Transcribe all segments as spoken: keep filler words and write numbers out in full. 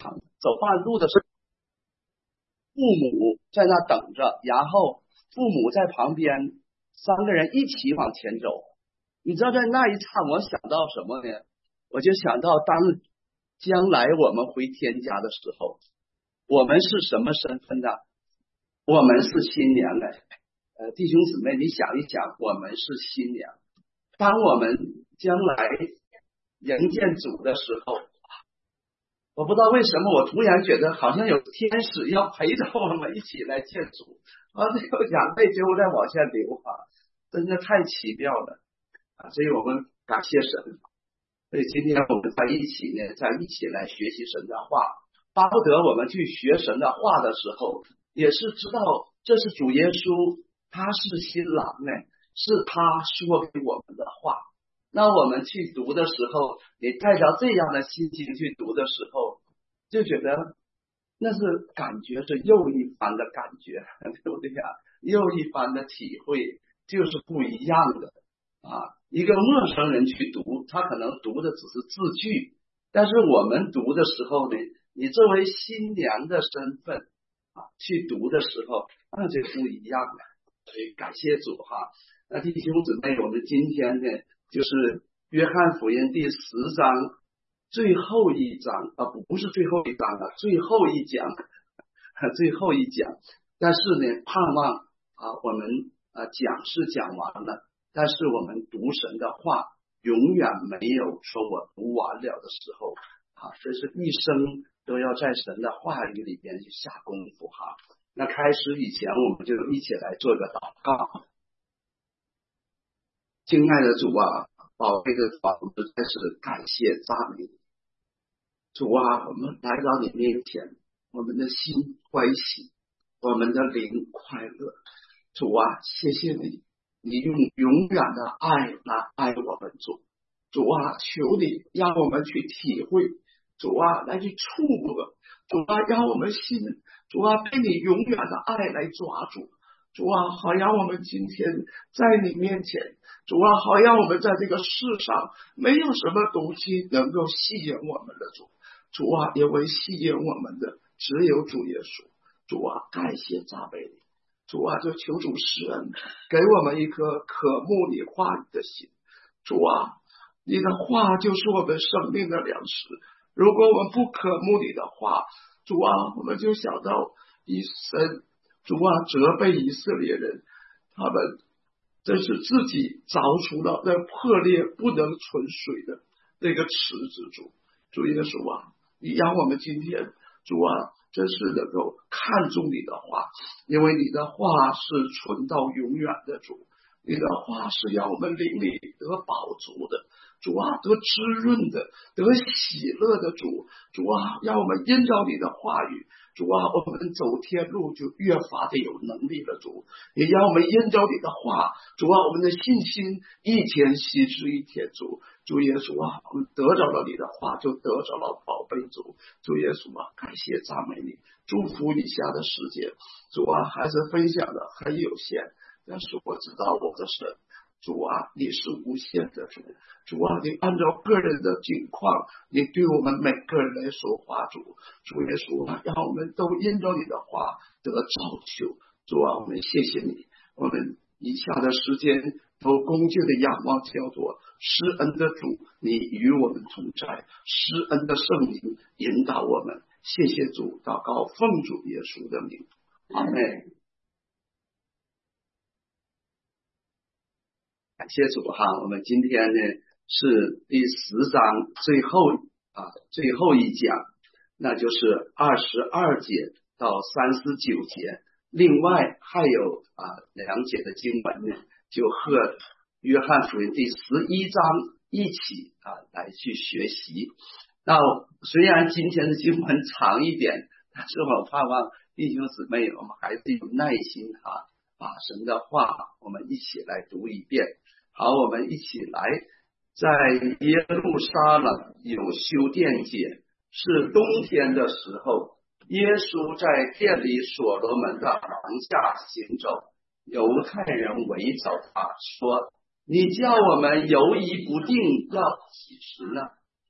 走半路的时候，父母在那等着，然后父母在旁边，三个人一起往前走。你知道在那一刹我想到什么呢？我就想到当将来我们回天家的时候，我们是什么身份呢？我们是新娘哎，呃，弟兄姊妹，你想一想，我们是新娘。当我们将来迎见主的时候，我不知道为什么，我突然觉得好像有天使要陪着我们一起来见主，啊，这个眼泪就在往下流啊，真的太奇妙了啊！所以我们感谢神。所以今天我们在一起呢，在一起来学习神的话，巴不得我们去学神的话的时候，也是知道这是主耶稣，他是新郎呢，是他说给我们的话。那我们去读的时候，你带着这样的心情去读的时候，就觉得那是感觉是又一番的感觉，对不对呀？又一番的体会，就是不一样的啊。一个陌生人去读，他可能读的只是字句，但是我们读的时候呢，你作为新娘的身份啊，去读的时候，那就不一样了。所以感谢主哈。那弟兄姊妹，我们今天呢，就是约翰福音第十章最后一章啊，不不是最后一章了，最后一讲，最后一讲。但是呢，盼望啊，我们啊讲是讲完了，但是我们读神的话，永远没有说我读完了的时候啊，这是一生都要在神的话语里边去下功夫哈。那开始以前，我们就一起来做个祷告。亲爱的主啊，宝贝的主啊，我们实在是感谢赞美你。主啊，我们来到你面前，我们的心欢喜，我们的灵快乐。主啊，谢谢你，你用永远的爱来爱我们主。主啊，求你让我们去体会，主啊，来去触摸，主啊，让我们心，主啊，被你永远的爱来抓住。主啊，好让我们今天在你面前，主啊，好让我们在这个世上没有什么东西能够吸引我们的主。主啊，因为吸引我们的只有主耶稣。主啊，感谢赞美你。主啊，就求主施恩，给我们一颗渴慕你话语的心。主啊，你的话就是我们生命的粮食。如果我们不渴慕你的话，主啊，我们就想到以神。主啊，责备以色列人，他们这是自己凿出了那破裂不能存水的那个池子。主，主耶稣啊，你让我们今天，主啊，真是能够看重你的话，因为你的话是存到永远的主，你的话是让我们灵里得饱足的。主啊，得滋润的，得喜乐的主。主啊，让我们因着你的话语，主啊，我们走天路就越发的有能力了。主，也让我们因着你的话，主啊，我们的信心一天稀释一天。主，主耶稣啊，我们得着了你的话，就得着了宝贝。主，主耶稣啊，感谢赞美你，祝福以下的时间。主啊，还是分享的很有限，但是我知道我的神。主啊，你是无限的主。主啊，你按照个人的境况，你对我们每个人来说话。主，主耶稣啊，让我们都因着你的话得造就。主啊，我们谢谢你。我们以下的时间都恭敬的仰望，叫做施恩的主，你与我们同在，施恩的圣灵引导我们。谢谢主，祷告奉主耶稣的名，阿们。感谢主哈，我们今天呢是第十章最后啊最后一讲，那就是二十二节到三十九节，另外还有啊两节的经文呢，就和约翰福音第十一章一起啊来去学习。那虽然今天的经文长一点，但是我盼望弟兄姊妹我们还是有耐心哈，把神的话我们一起来读一遍。好，我们一起来。在耶路撒冷有修殿节，是冬天的时候，耶稣在殿里所罗门的廊下行走，犹太人围着他说：你叫我们犹疑不定要几时呢？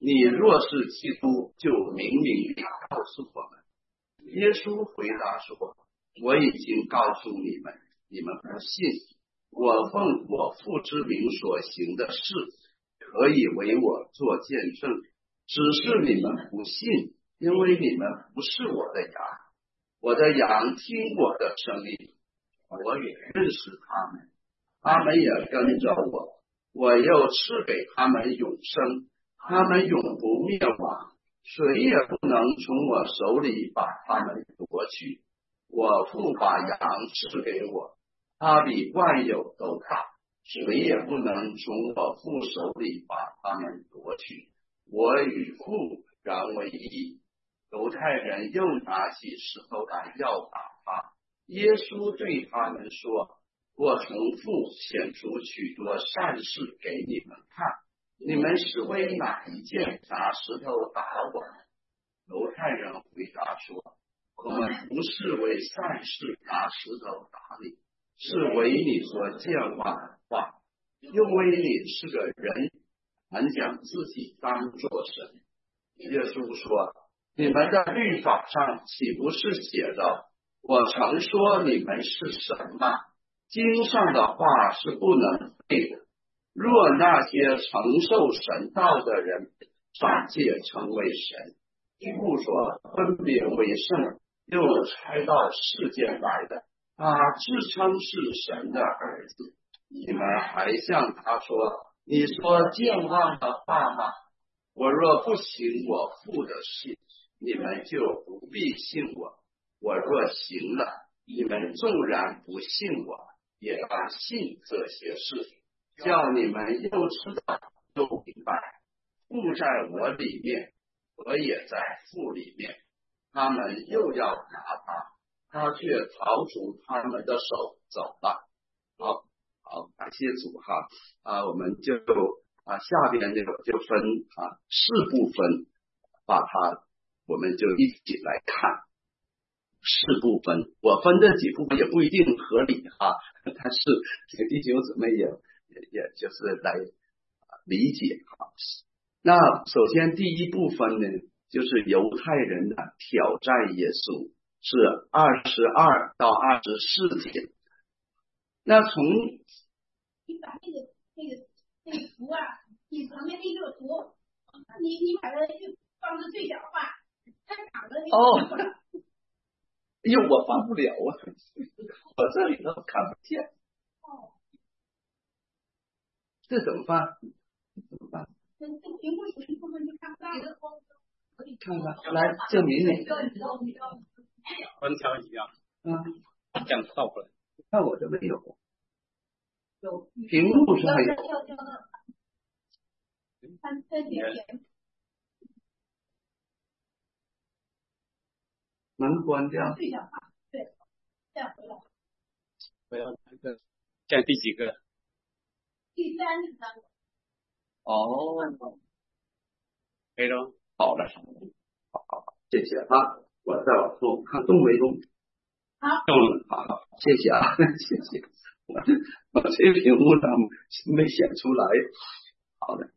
你若是基督，就明明地告诉我们。耶稣回答说，我已经告诉你们，你们不信。我奉我父之名所行的事，可以为我做见证，只是你们不信，因为你们不是我的羊。我的羊听我的声音，我也认识他们，他们也跟着我，我又赐给他们永生，他们永不灭亡，谁也不能从我手里把他们夺去。我父把羊赐给我，他比万有都大，谁也不能从我父手里把他们夺去。我与父然为一。犹太人又拿起石头来要打他。耶稣对他们说，我从父显出许多善事给你们看，你们是为哪一件拿石头打我？犹太人回答说，我们不是为善事拿石头打你，是为你所见话的话，因为你是个人，还将自己当作神。耶稣说，你们的律法上岂不是写着，我曾说你们是神吗？经上的话是不能废的。若那些承受神道的人暂且成为神，不说分别为圣，又差到世间来的，他自称是神的儿子，你们还向他说，你说健忘的话吗？我若不行我父的事，你们就不必信我；我若行了，你们纵然不信我，也当信这些事，叫你们又知道又明白，父在我里面，我也在父里面。他们又要拿他，他却逃出他们的手走了。好，好，感谢主哈啊，我们就啊下边这个就分啊四部分，把它我们就一起来看四部分。我分这几部分也不一定合理哈，但是弟兄姊妹也也也就是来理解哈。那首先第一部分呢，就是犹太人的挑战耶稣，是二十二到二十四节。那从你把那个那个那个图啊，你旁边那个图，你你把它就放到最小化，它长得哦，哎呦，我放不了啊，我这里头看不见。 哦， 这怎么办？怎么办？ 这这屏幕有一部分就看不到了。 看看，来证明你。 分条一样， 嗯， 这样倒过来。 看我这没有。 有屏幕上有。 要要到三三点点。 能关掉？ 最小化，对，再回来。 回到这个，现在第几个？ 第三十三个。 哦， 可以了。 好的，好好好，谢谢啊！我再往后看动没动？ 好， 动了，好好，谢谢啊，谢谢。我我这屏幕上没显出来。好的，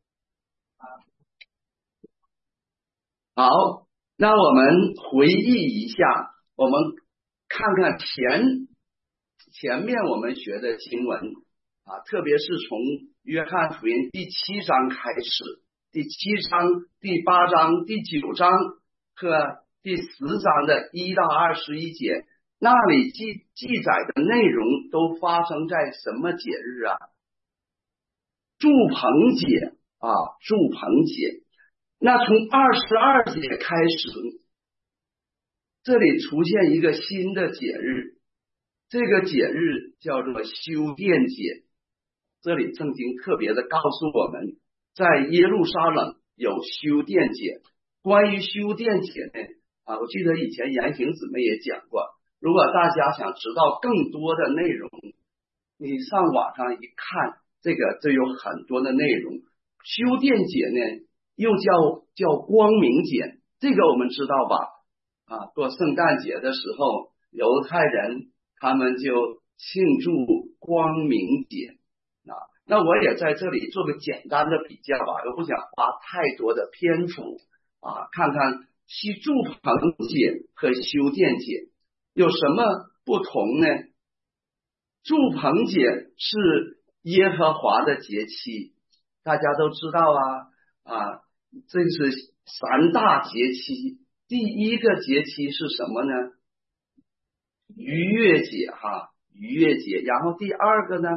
好，那我们回忆一下，我们看看前前面我们学的经文啊，特别是从约翰福音第七章开始。第七章、第八章、第九章和第十章的一到二十一节，那里记记载的内容都发生在什么节日啊？住棚节啊，住棚节。那从二十二节开始，这里出现一个新的节日，这个节日叫做修殿节。这里圣经特别的告诉我们，在耶路撒冷有修殿节。关于修殿节呢，啊，我记得以前言行姊妹也讲过。如果大家想知道更多的内容，你上网上一看，这个这有很多的内容。修殿节呢，又叫叫光明节，这个我们知道吧？啊，过圣诞节的时候，犹太人他们就庆祝光明节。啊， 那我也在这里做个简单的比较吧，我不想花太多的篇幅啊，看看西住棚节和修殿节有什么不同呢？住棚节是耶和华的节期，大家都知道啊啊，这是三大节期。第一个节期是什么呢？逾越节哈，逾越节。然后第二个呢？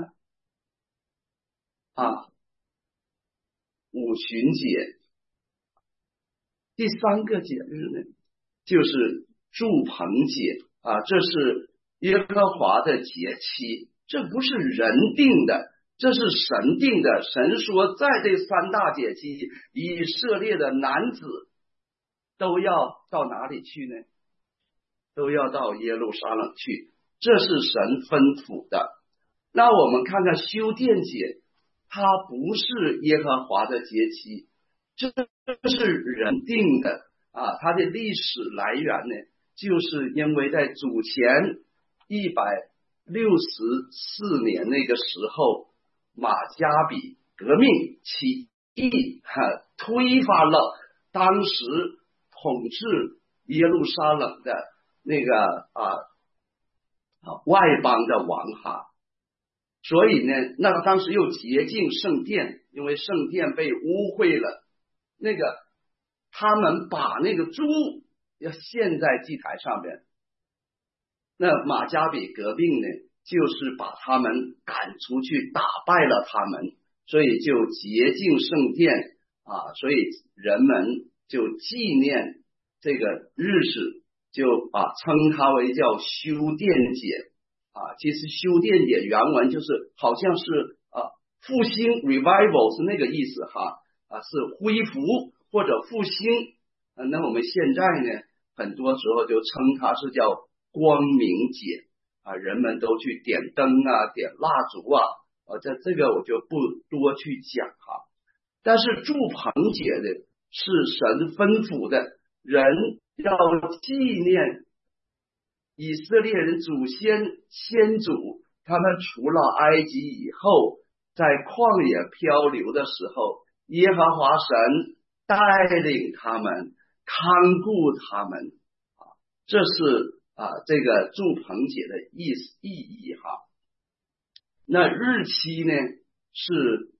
啊，五旬节。第三个节日呢，就是住棚节啊，这是耶和华的节期，这不是人定的，这是神定的。神说，在这三大节期，以色列的男子都要到哪里去呢？都要到耶路撒冷去，这是神吩咐的。那我们看看修殿节，它不是耶和华的节期，这是人定的啊。它的历史来源呢，就是因为在主前一百六十四年那个时候，马加比革命起义，哈，推翻了当时统治耶路撒冷的那个啊外邦的王哈。所以呢，那当时又洁净圣殿，因为圣殿被污秽了，那个他们把那个猪要献在祭台上面。那马加比革命呢，就是把他们赶出去，打败了他们，所以就洁净圣殿啊，所以人们就纪念这个日子，就啊称它为叫修殿节啊。其实修殿节原文就是好像是啊复兴 revival 是那个意思哈啊，是恢复或者复兴。啊、那我们现在呢，很多时候就称它是叫光明节啊，人们都去点灯啊，点蜡烛啊，啊，这这个我就不多去讲哈。但是住棚节的是神吩咐的，人要纪念以色列人祖先先祖，他们除了埃及以后，在旷野漂流的时候，耶和华神带领他们，看顾他们啊，这是啊这个住棚节的意思意义哈。那日期呢是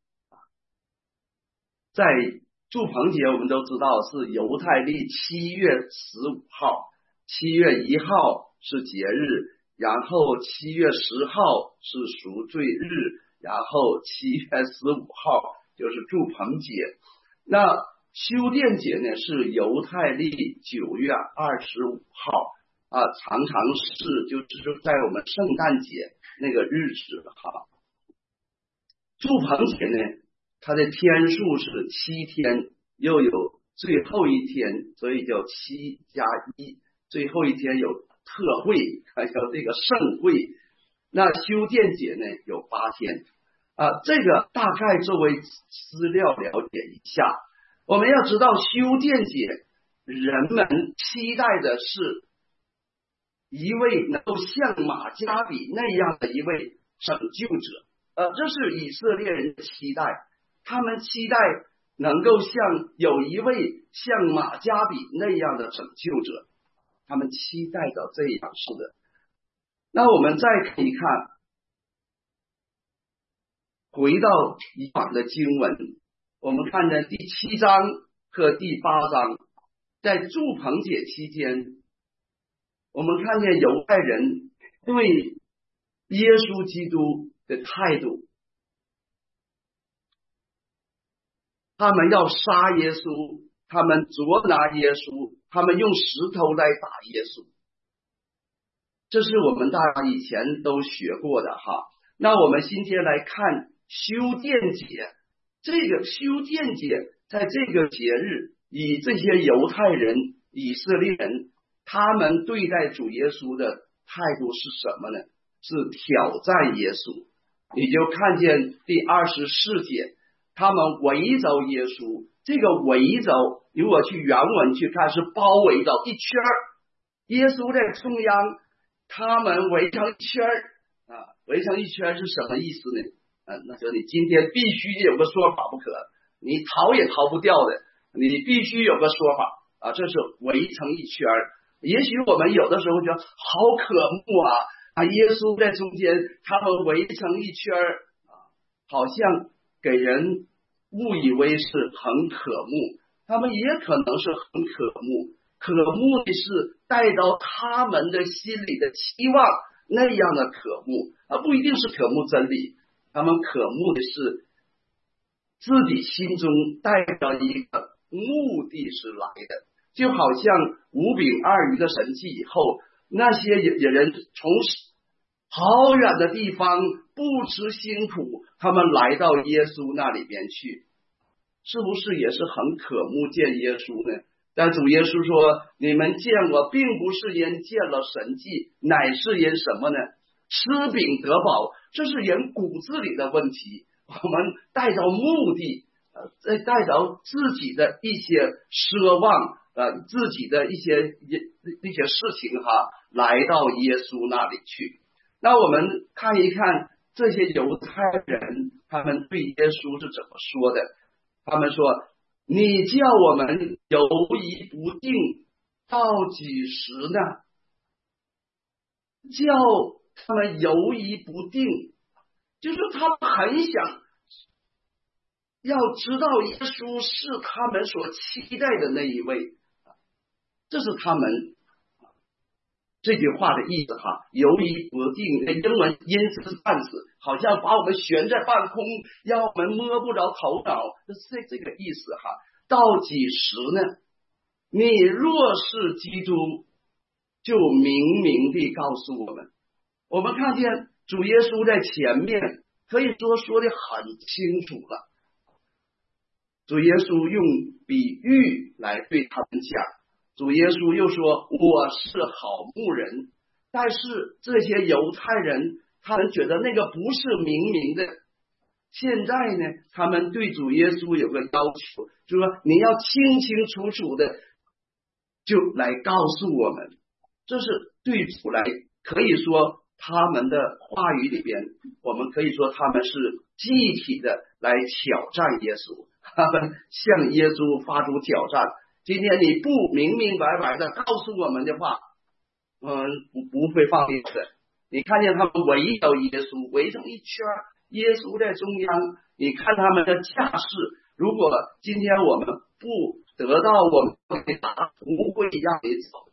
在住棚节，我们都知道是犹太历七月十五号，七月一号是节日，然后七月十号是赎罪日，然后七月十五号就是住棚节。那修殿节呢是犹太历九月二十五号啊，常常是就是在我们圣诞节那个日子哈。住棚节呢，它的天数是七天，又有最后一天，所以叫七加一。最后一天有特会，还有这个盛会。那修殿节呢有八天啊，这个大概作为资料了解一下。我们要知道修殿节，人们期待的是一位能够像马加比那样的一位拯救者，呃，这是以色列人的期待，他们期待能够像有一位像马加比那样的拯救者，他们期待到这样是的。那我们再看一看，回到以往的经文，我们看的第七章和第八章，在住棚节期间，我们看见犹太人对耶稣基督的态度，他们要杀耶稣，他们捉拿耶稣，他们用石头来打耶稣，这是我们大家以前都学过的哈。那我们今天来看修殿节，这个修殿节在这个节日，以这些犹太人、以色列人，他们对待主耶稣的态度是什么呢？是挑战耶稣。你就看见第二十四节，他们围着耶稣，这个围着如果去原文去看是包围着一圈，耶稣在中央，他们围成一圈啊，围成一圈是什么意思呢？ 嗯，那就你今天必须有个说法不可，你逃也逃不掉的，你必须有个说法啊！这是围成一圈儿。也许我们有的时候觉得好渴慕啊啊！耶稣在中间，他们围成一圈儿啊，好像给人误以为是很渴慕，他们也可能是很渴慕，渴慕的是带到他们的心里的期望那样的渴慕啊，不一定是渴慕真理。他们渴慕的是自己心中带着一个目的是来的，就好像五饼二鱼的神迹以后，那些人从好远的地方不辞辛苦，他们来到耶稣那里边去，是不是也是很渴慕见耶稣呢？但主耶稣说，你们见我并不是因见了神迹，乃是因什么呢？吃饼得饱，这是人骨子里的问题。我们带着目的，呃，再带着自己的一些奢望，呃，自己的一些一些事情哈，来到耶稣那里去。那我们看一看这些犹太人，他们对耶稣是怎么说的？他们说：“你叫我们犹疑不定到几时呢？”叫他们犹疑不定，就是他们很想要知道耶稣是他们所期待的那一位，这是他们这句话的意思哈。犹疑不定，英文因此半死，好像把我们悬在半空，让我们摸不着头脑，是这个意思哈。到几时呢？你若是基督，就明明地告诉我们。我们看见主耶稣在前面可以说说的很清楚了，主耶稣用比喻来对他们讲，主耶稣又说我是好牧人，但是这些犹太人他们觉得那个不是明明的，现在呢他们对主耶稣有个要求，就是说你要清清楚楚的就来告诉我们，这是对主来可以说他们的话语里边，我们可以说他们是具体的来挑战耶稣，他们向耶稣发出挑战。今天你不明明白白的告诉我们的话，嗯，不不会放进去的。你看见他们围着耶稣围成一圈，耶稣在中央，你看他们的架势，如果今天我们不得到我们的答，不会让你走。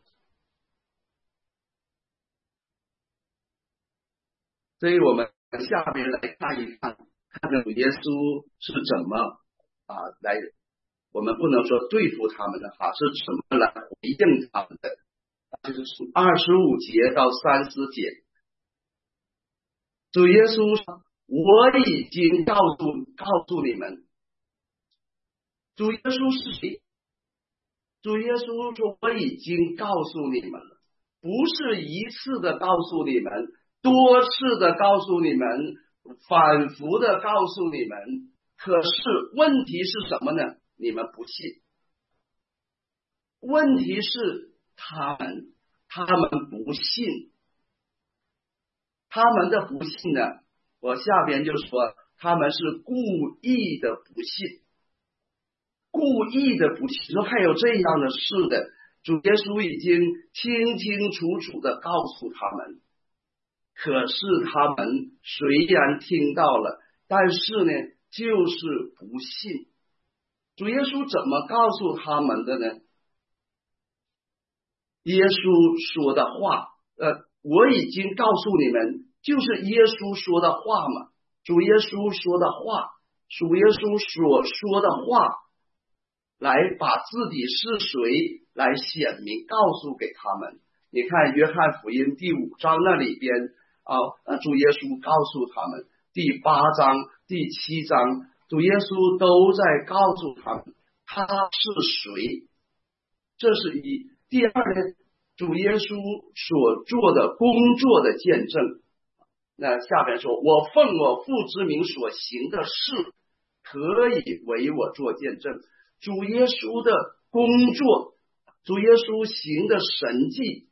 所以我们下面来看一看，看看耶稣是怎么啊来，我们不能说对付他们的哈，是怎么来回应他们的，就是从二十五节到三十节，主耶稣说：“我已经告诉告诉你们。”主耶稣是谁？主耶稣说：“我已经告诉你们了，不是一次的告诉你们。”多次的告诉你们，反复的告诉你们，可是问题是什么呢？你们不信。问题是他们，他们不信。他们的不信呢，我下边就说他们是故意的不信，故意的不信。说还有这样的事的，主耶稣已经清清楚楚的告诉他们。可是他们虽然听到了，但是呢，就是不信。主耶稣怎么告诉他们的呢？耶稣说的话，呃，我已经告诉你们，就是耶稣说的话嘛。主耶稣说的话，主耶稣所说的话，来把自己是谁来显明，告诉给他们。你看约翰福音第五章那里边。啊，那主耶稣告诉他们，第八章、第七章，主耶稣都在告诉他们他是谁。这是一。第二呢，主耶稣所做的工作的见证。那下边说，我奉我父之名所行的事，可以为我做见证。主耶稣的工作，主耶稣行的神迹。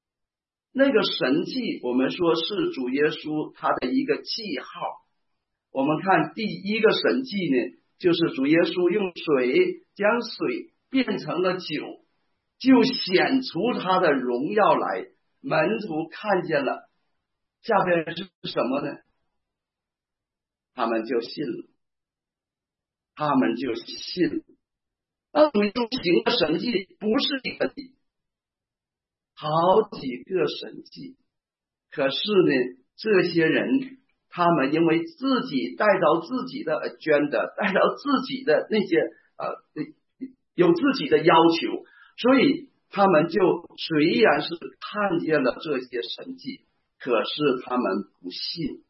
那个神迹我们说是主耶稣他的一个记号， 我们看第一个神迹呢，就是主耶稣用水将水变成了酒，就显出他的荣耀来，门徒看见了，下边是什么呢？他们就信了，他们就信了。那主耶稣行的神迹不是一个，好几个神迹，可是呢，这些人他们因为自己带到自己的agenda，带到自己的那些呃有自己的要求，所以他们就虽然是看见了这些神迹，可是他们不信。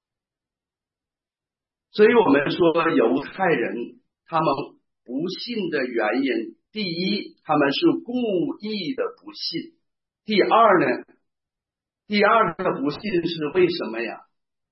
所以我们说犹太人他们不信的原因，第一，他们是故意的不信；第二呢，第二个不信是为什么呀？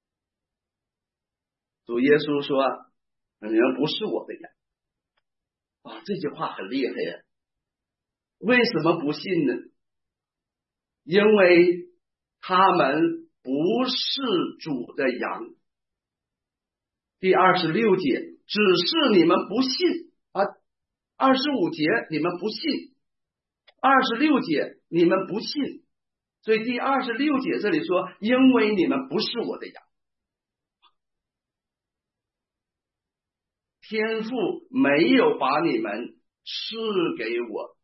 主耶稣说：“你们不是我的羊。”啊，这句话很厉害呀！为什么不信呢？因为他们不是主的羊。第二十六节，只是你们不信啊。二十五节你们不信，二十六节你们不信，所以第二十六节这里说，因为你们不是我的羊。天父没有把你们赐给我，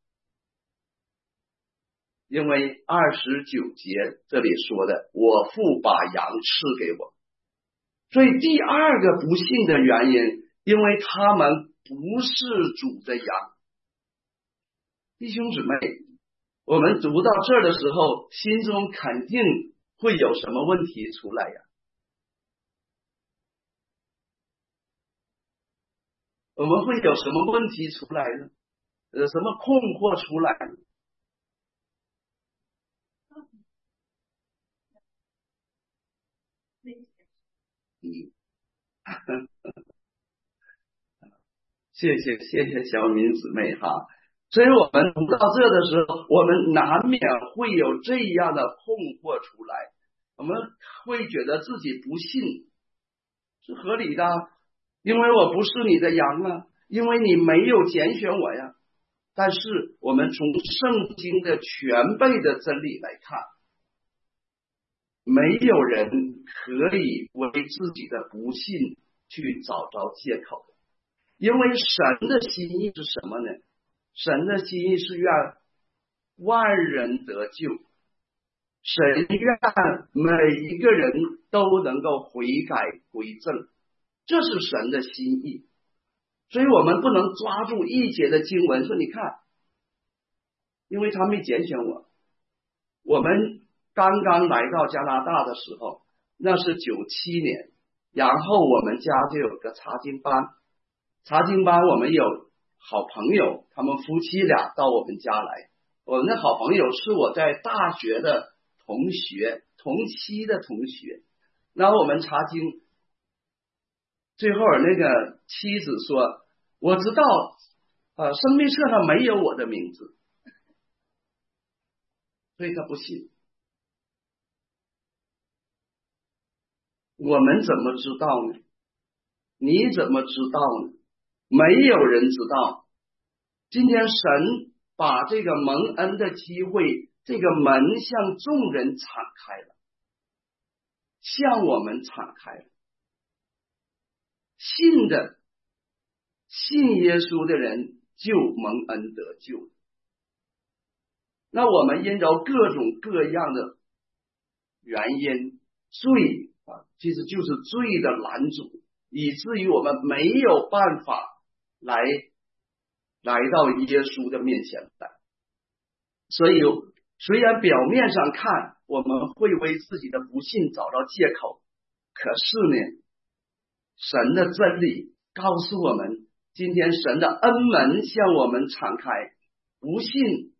因为二十九节这里说的，我父把羊赐给我。所以第二个不信的原因，因为他们不是主的羊。弟兄姊妹，我们读到这儿的时候，心中肯定会有什么问题出来呀？我们会有什么问题出来呢？有什么困惑出来呢？嗯，谢谢谢谢小敏姊妹哈。所以我们读到这的时候，我们难免会有这样的困惑出来，我们会觉得自己不信是合理的，因为我不是你的羊啊，因为你没有拣选我呀。但是我们从圣经的全备的真理来看，没有人可以为自己的不信去找着借口，因为神的心意是什么呢？神的心意是愿万人得救，神愿每一个人都能够悔改归正，这是神的心意。所以我们不能抓住一节的经文说，你看，因为他没拣选我。我们刚刚来到加拿大的时候，那是九七年，然后我们家就有个查经班，查经班我们有好朋友，他们夫妻俩到我们家来，我们的好朋友是我在大学的同学，同期的同学。然后我们查经，最后那个妻子说，我知道呃，生命册上没有我的名字，所以他不信。我们怎么知道呢？你怎么知道呢？没有人知道。今天神把这个蒙恩的机会，这个门向众人敞开了，向我们敞开了。信的信耶稣的人就蒙恩得救。那我们因着各种各样的原因，罪啊，其实就是罪的拦阻，以至于我们没有办法来来到耶稣的面前来。所以虽然表面上看我们会为自己的不信找到借口，可是呢，神的真理告诉我们，今天神的恩门向我们敞开，不信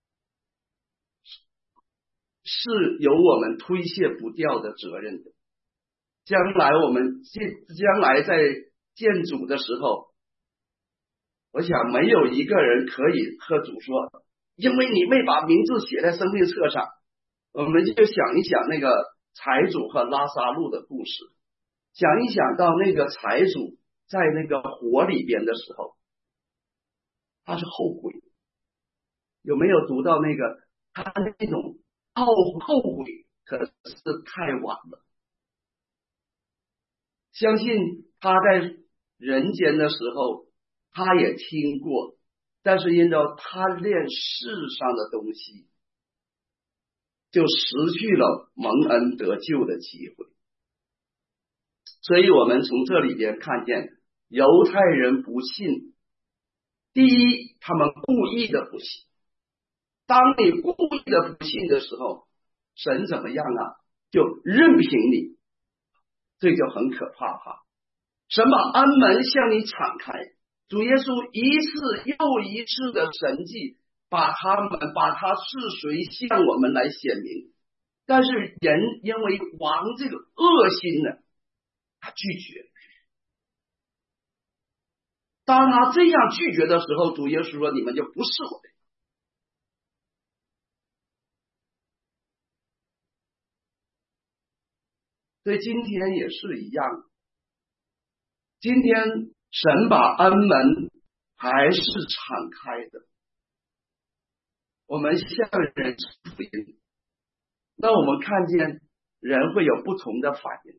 是由我们推卸不掉的责任的。将来我们将来在见主的时候，我想没有一个人可以和主说，因为你没把名字写在生命册上。我们就想一想那个财主和拉撒路的故事。 想一想到那个财主在那个火里边的时候，他是后悔，有没有读到那个他那种后后悔？可是太晚了。相信他在人间的时候，他也听过，但是因着他恋世上的东西，就失去了蒙恩得救的机会。所以我们从这里边看见犹太人不信，第一，他们故意的不信。当你故意的不信的时候，神怎么样啊？就任凭你，这就很可怕哈。神把安门向你敞开，主耶稣一次又一次的神迹，把他们把他是谁向我们来显明。但是人因为王这个恶心呢，他拒绝。当他这样拒绝的时候，主耶稣说：“你们就不是我的。”所以今天也是一样，今天神把安门还是敞开的，我们向人福音，那我们看见人会有不同的反应，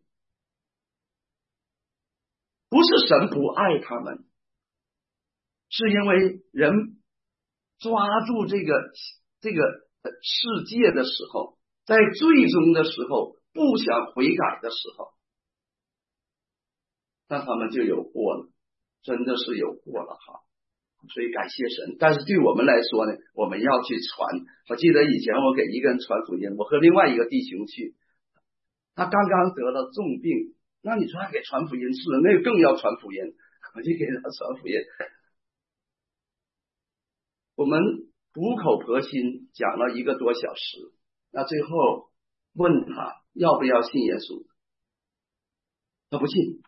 不是神不爱他们，是因为人抓住这个这个世界的时候，在最终的时候不想悔改的时候，那他们就有过了，真的是有过了哈。所以感谢神，但是对我们来说呢，我们要去传。我记得以前我给一个人传福音，我和另外一个弟兄去，他刚刚得了重病，那你说还给传福音，是那个更要传福音，我就给他传福音。我们苦口婆心讲了一个多小时，那最后问他要不要信耶稣，他不信。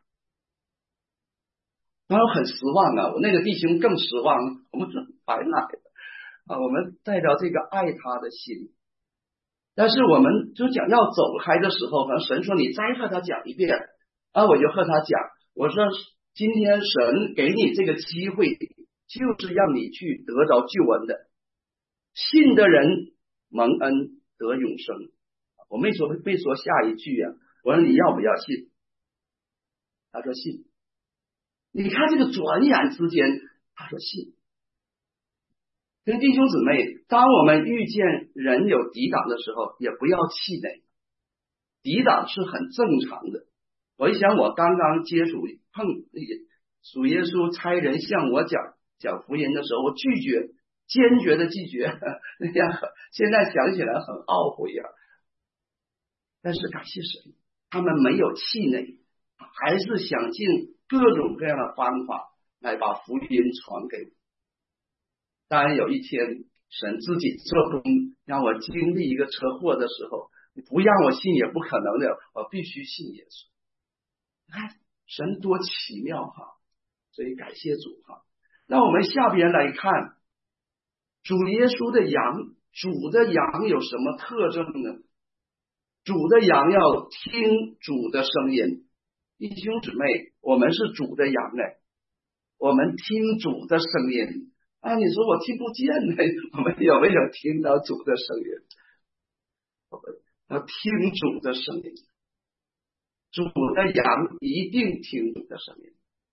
然后很失望啊，我那个弟兄更失望，我们说白来的啊，我们带着这个爱他的心，但是我们就讲要走开的时候，好像神说你再和他讲一遍啊，我就和他讲，我说今天神给你这个机会，就是让你去得着救恩的，信的人蒙恩得永生。我没说没说下一句啊，我说你要不要信？他说信。你看这个转眼之间，他说信。跟弟兄姊妹，当我们遇见人有抵挡的时候，也不要气馁，抵挡是很正常的。我一想，我刚刚接触碰主耶稣差人向我讲讲福音的时候，我拒绝，坚决的拒绝，那样现在想起来很懊悔呀、啊。但是感谢神，他们没有气馁，还是想尽各种各样的方法来把福音传给我。当然有一天神自己做工，让我经历一个车祸的时候，你不让我信也不可能的，我必须信耶稣。看神多奇妙哈，所以感谢主哈。那我们下边来看主耶稣的羊，主的羊有什么特征呢？主的羊要听主的声音。弟兄姊妹，我们是主的羊呢，我们听主的声音啊！你说我听不见呢，我们有没有听到主的声音？我们要听主的声音，主的羊一定听主的声音。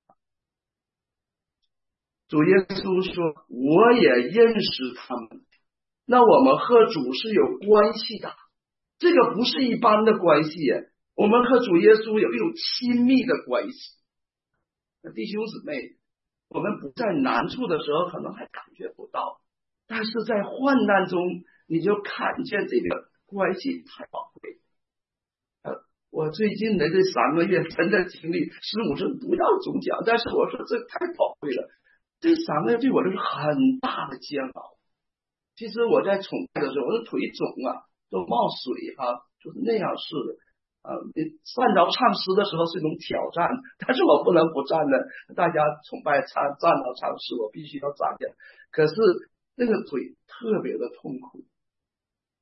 主耶稣说：“我也认识他们。”那我们和主是有关系的，这个不是一般的关系耶。我们和主耶稣有一种亲密的关系。弟兄姊妹，我们不在难处的时候可能还感觉不到，但是在患难中你就看见这个关系太宝贵。呃，我最近的这三个月真的经历，师母说不要总讲，但是我说这太宝贵了。这三个月对我这是很大的煎熬。其实我在崇拜的时候，我的腿肿啊，都冒水啊，就是那样式的。呃，站着唱诗的时候是一种挑战，但是我不能不站着。大家崇拜唱站着唱诗，我必须要站着。可是那个腿特别的痛苦，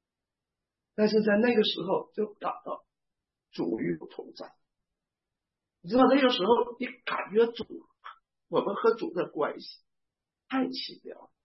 但是在那个时候就感到主与我同在。 你知道那个时候你感觉主，我们和主的关系太奇妙了。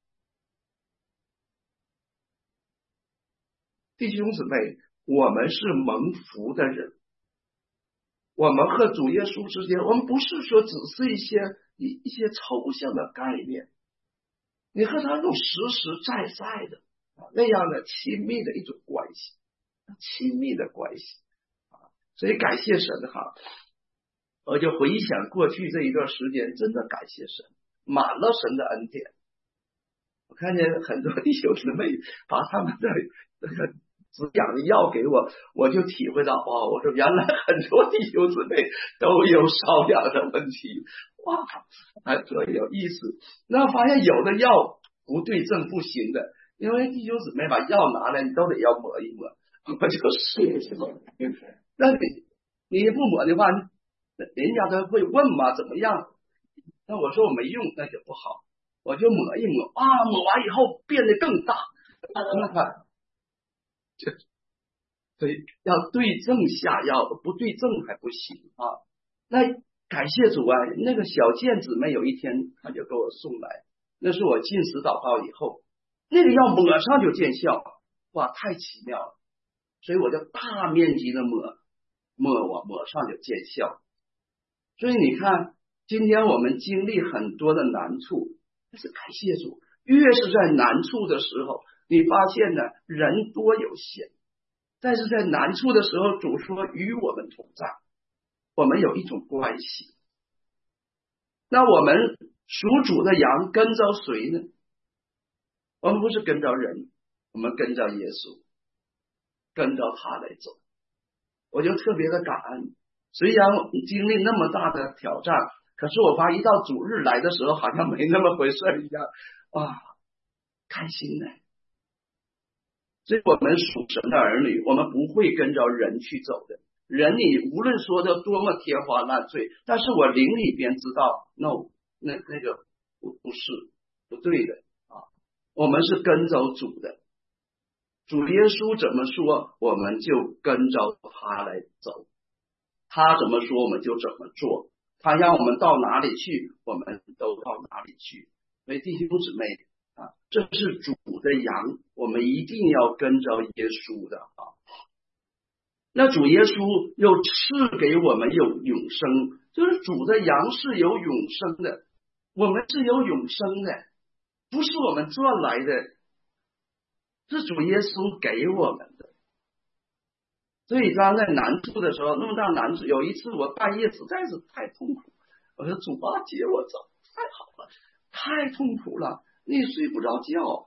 弟兄姊妹，我们是蒙福的人，我们和主耶稣之间，我们不是说只是一些一一些抽象的概念，你和他有实实在在的那样的亲密的一种关系，亲密的关系啊！所以感谢神哈，我就回想过去这一段时间，真的感谢神，满了神的恩典。我看见很多弟兄姊妹把他们的那个滋养的药给我，我就体会到哦，我说原来很多弟兄姊妹都有瘙痒的问题，哇，还特有意思。那发现有的药不对症不行的，因为弟兄姊妹把药拿来，你都得要抹一抹，我就试试。那你你不抹的话，人家都会问嘛，怎么样？那我说我没用，那就不好，我就抹一抹啊，抹完以后变得更大，你看。就所以要对症下药，不对症还不行啊。那感谢主啊，那个小健姊妹有一天他就给我送来，那是我进食祷告以后，那个药抹上就见效，哇，太奇妙了！所以我就大面积的抹，抹我抹上就见效。所以你看，今天我们经历很多的难处，但是感谢主，越是在难处的时候，你发现呢，人多有限，但是在难处的时候，主说与我们同在，我们有一种关系。那我们属主的羊跟着谁呢？我们不是跟着人，我们跟着耶稣，跟着他来走。我就特别的感恩，虽然经历那么大的挑战，可是我发现一到主日来的时候，好像没那么回事一样，啊，开心呢。所以我们属神的儿女，我们不会跟着人去走的。人你无论说的多么天花乱坠，但是我灵里边知道 no 那那个不不是不对的啊，我们是跟着主的。主耶稣怎么说，我们就跟着他来走，他怎么说我们就怎么做，他让我们到哪里去，我们都到哪里去。所以弟兄姊妹啊，这是主的羊，我们一定要跟着耶稣的啊。那主耶稣又赐给我们有永生，就是主的羊是有永生的，我们是有永生的，不是我们赚来的，是主耶稣给我们的。所以当在难处的时候，那么大难处，有一次我半夜实在是太痛苦，我说主啊，接我走，太好了，太痛苦了，你睡不着觉。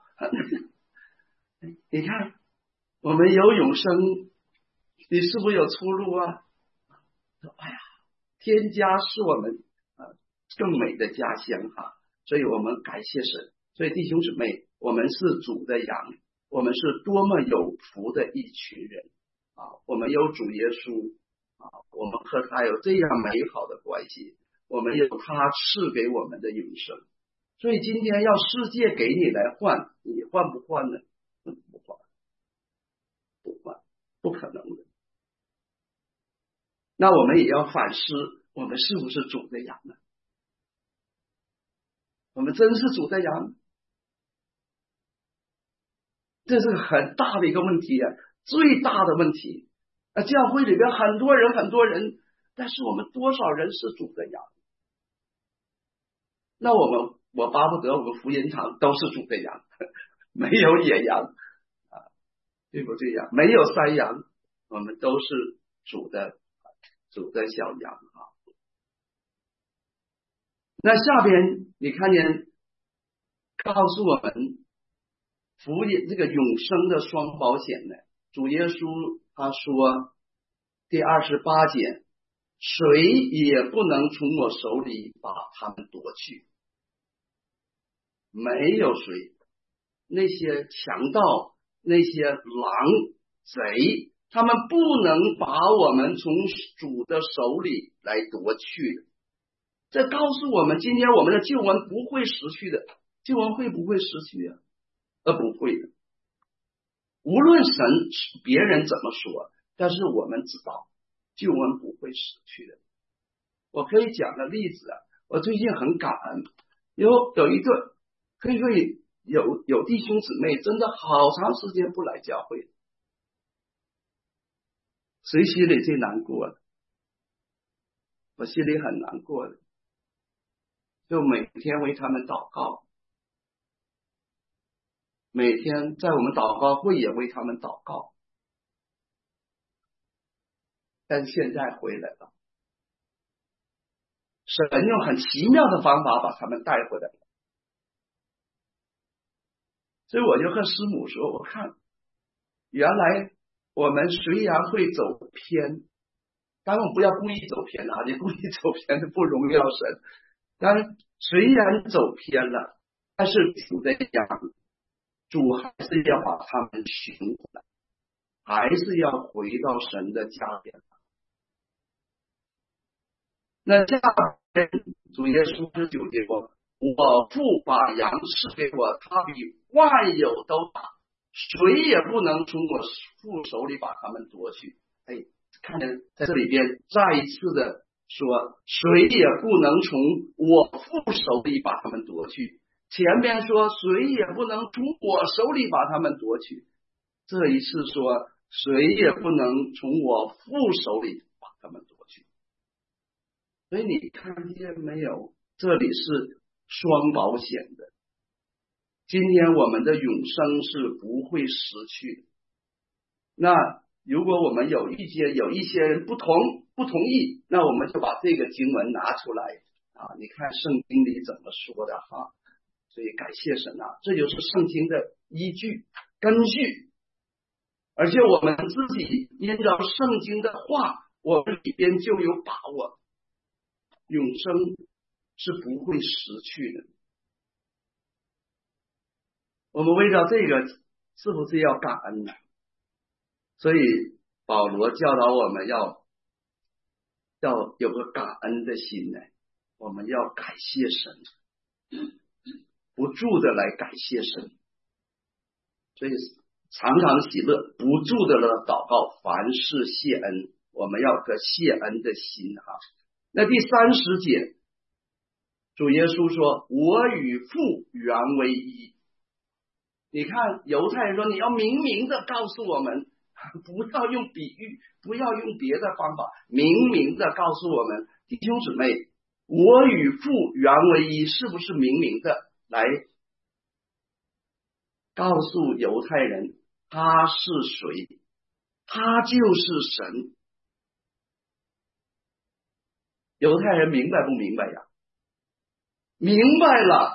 你看我们有永生，你是不是有出路啊？哎呀，天家是我们呃更美的家乡哈，所以我们感谢神。所以弟兄姊妹，我们是主的羊，我们是多么有福的一群人啊！我们有主耶稣啊，我们和他有这样美好的关系，我们有他赐给我们的永生。所以今天要世界给你来换，你换不换呢？不换，不换，不可能的。那我们也要反思，我们是不是主的羊呢？我们真是主的羊？这是很大的一个问题啊，最大的问题。啊，教会里边很多人很多人，但是我们多少人是主的羊？那我们我巴不得我们福音堂都是主的羊，没有野羊啊，对不对呀？没有山羊，我们都是主的主的小羊啊。那下边你看见告诉我们福音这个永生的双保险呢？主耶稣他说第二十八节，谁也不能从我手里把他们夺去。没有谁，那些强盗，那些狼贼，他们不能把我们从主的手里来夺去的。这告诉我们，今天我们的救恩不会失去的。救恩会不会失去啊？呃，不会的。无论神别人怎么说，但是我们知道救恩不会失去的。 我可以讲个例子啊，我最近很感恩，有有一个可以会有有弟兄姊妹真的好长时间不来教会，谁心里最难过了？我心里很难过的，就每天为他们祷告，每天在我们祷告会也为他们祷告，但现在回来了，神用很奇妙的方法把他们带回来了。所以我就和师母说，我看原来我们虽然会走偏，当然我们不要故意走偏了，你故意走偏的不荣耀神，但虽然走偏了，但是主的讲，主还是要把他们寻回来，还是要回到神的家里。那下边主耶稣十九节说，我父把羊赐给我，他比万有都大，谁也不能从我父手里把他们夺去。哎，看见在这里边再一次的说，谁也不能从我父手里把他们夺去。前面说谁也不能从我手里把他们夺去，这一次说谁也不能从我父手里把他们夺去。所以你看见没有，这里是双保险的。今天我们的永生是不会失去的。那如果我们有一些有一些人不同不同意，那我们就把这个经文拿出来啊，你看圣经里怎么说的哈。所以感谢神啊，这就是圣经的依据根据，而且我们自己依照圣经的话，我们里边就有把握，永生是不会失去的。我们为了这个是不是要感恩呢？所以保罗教导我们要要有个感恩的心呢，我们要感谢神，不住的来感谢神，所以常常喜乐，不住的祷告，凡事谢恩，我们要有个谢恩的心哈。那第三十节，主耶稣说，我与父原为一。你看犹太人说，你要明明的告诉我们，不要用比喻，不要用别的方法，明明的告诉我们，弟兄姊妹，我与父原为一，是不是明明的来告诉犹太人他是谁？他就是神。犹太人明白不明白呀？明白了。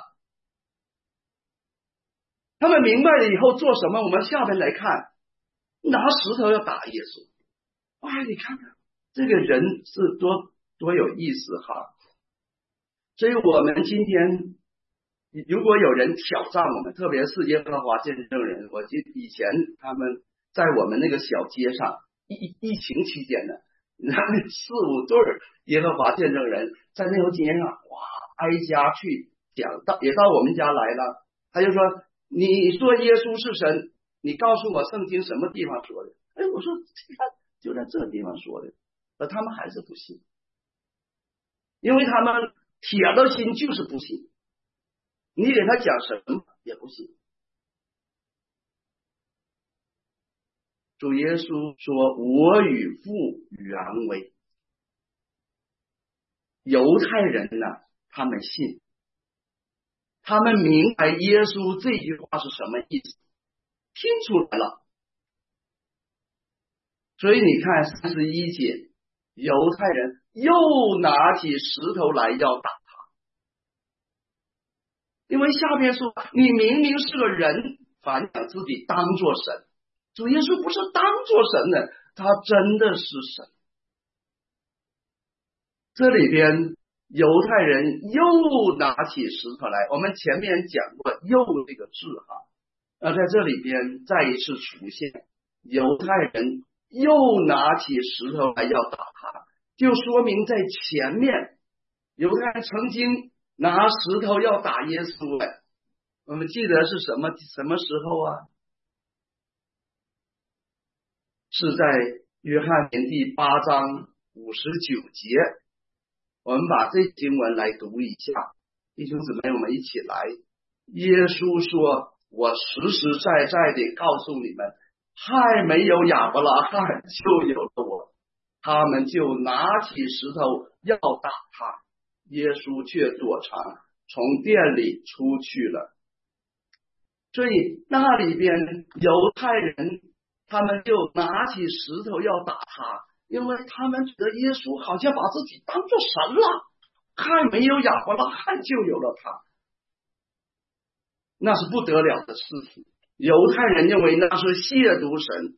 他们明白了以后做什么？我们下面来看，拿石头要打耶稣。哇，你看看这个人是多多有意思哈！所以我们今天如果有人挑战我们，特别是耶和华见证人，我记得以前他们在我们那个小街上，疫疫情期间呢，那四五对耶和华见证人在那条街上，哇，挨家去讲，到也到我们家来了。他就说，你说耶稣是神，你告诉我圣经什么地方说的？哎，我说就在这地方说的，而他们还是不信，因为他们铁的心就是不信。你给他讲什么也不信。主耶稣说，我与父原为。犹太人呢，他们信，他们明白耶稣这句话是什么意思，听出来了。所以你看三十一节，犹太人又拿起石头来要打他，因为下面说你明明是个人，反将自己当作神。主耶稣不是当作神的，他真的是神。这里边犹太人又拿起石头来，我们前面讲过又这个字哈，那在这里边再一次出现，犹太人又拿起石头来要打他，就说明在前面犹太人曾经拿石头要打耶稣的，我们记得是什么什么时候啊？是在约翰福音第八章五十九节， 我们把这经文来读一下，弟兄姊妹，我们一起来。耶稣说，我实实在在地告诉你们，还没有亚伯拉罕就有了我。他们就拿起石头要打他，耶稣却躲藏，从店里出去了。所以那里边犹太人他们就拿起石头要打他，因为他们觉得耶稣好像把自己当作神了，还没有亚伯拉罕就有了他，那是不得了的事情。犹太人认为那是亵渎神。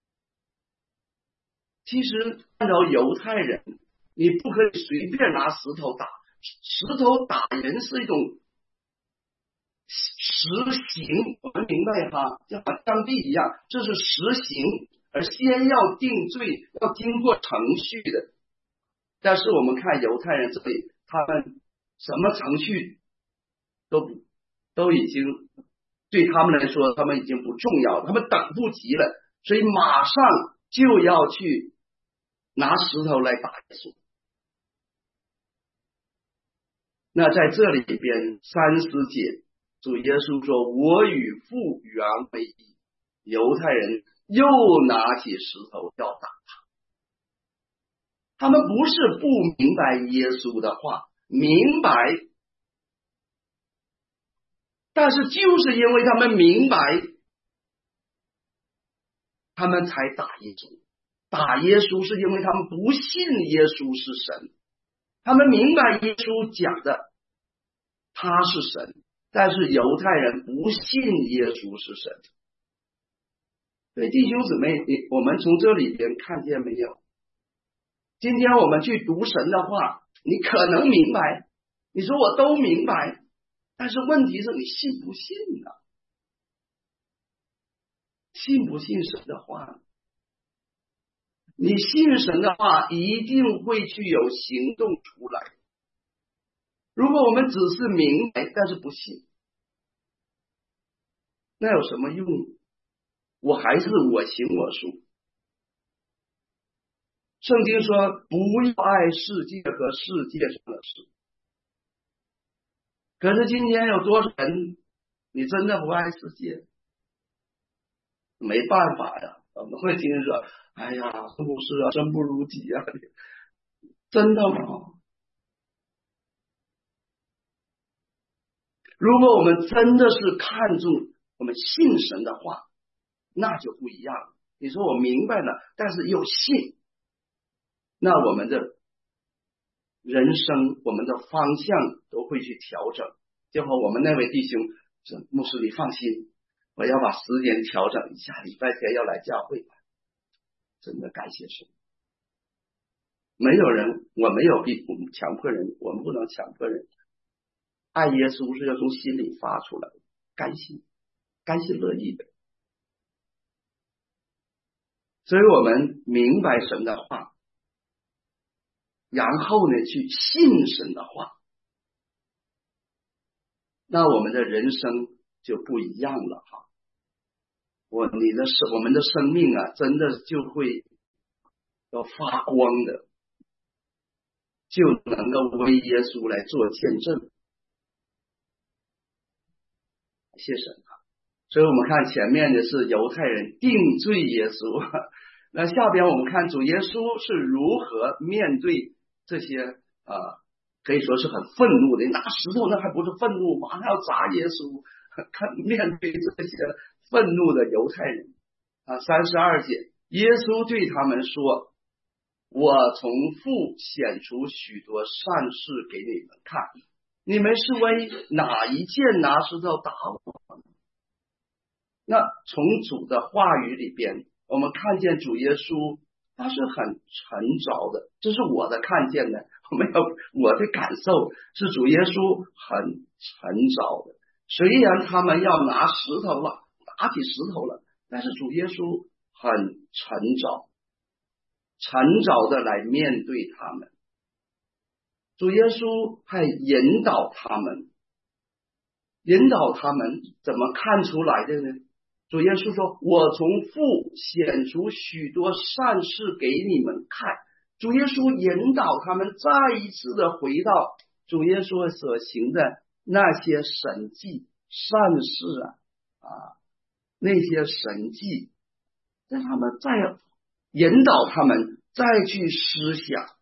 其实按照犹太人，你不可以随便拿石头打，石头打人是一种实刑，我们明白哈，就像当地一样，这是实刑，而先要定罪，要经过程序的。但是我们看犹太人这里，他们什么程序都都已经对他们来说，他们已经不重要，他们等不及了，所以马上就要去拿石头来打耶稣。那在这里边三十节，主耶稣说，我与父原为一。犹太人又拿起石头要打他。他们不是不明白耶稣的话，明白，但是就是因为他们明白，他们才打耶稣。打耶稣是因为他们不信耶稣是神，他们明白耶稣讲的他是神，但是犹太人不信耶稣是神。所以弟兄姊妹，我们从这里边看见没有？今天我们去读神的话，你可能明白，你说我都明白，但是问题是你信不信呢？信不信神的话？你信神的话，一定会去有行动出来。如果我们只是明白，但是不信，那有什么用？我还是我行我素。圣经说，不要爱世界和世界上的事。可是今天有多少人，你真的不爱世界？没办法呀，我们会听说，哎呀，牧师啊，真不如己啊！真的吗？如果我们真的是看重我们信神的话，那就不一样了。你说我明白了，但是又信，那我们的人生，我们的方向都会去调整。就和我们那位弟兄说，牧师你放心，我要把时间调整一下，礼拜天要来教会。真的感谢神。没有人，我没有逼我们强迫人，我们不能强迫人。爱耶稣是要从心里发出来的，甘心甘心乐意的。所以我们明白神的话，然后呢去信神的话，那我们的人生就不一样了哈。我你的生我们的生命啊，真的就会要发光的，就能够为耶稣来做见证。谢神啊！所以我们看前面的是犹太人定罪耶稣，那下边我们看主耶稣是如何面对这些啊、呃，可以说是很愤怒的，拿石头那还不是愤怒，马上要砸耶稣，看面对这些愤怒的犹太人啊。三十二节，耶稣对他们说，我从父显出许多善事给你们看，你们是为哪一件拿石头打我？那从主的话语里边，我们看见主耶稣他是很沉着的，这是我的看见的，没有我的感受，是主耶稣很沉着的。虽然他们要拿石头了，拿起石头了，但是主耶稣很沉着，沉着的来面对他们。主耶稣还引导他们，引导他们怎么看出来的呢？主耶稣说，我从父显出许多善事给你们看， 主耶稣引导他们再一次的回到主耶稣所行的那些神迹善事啊啊，那些神迹，让他们再引导他们再去思想。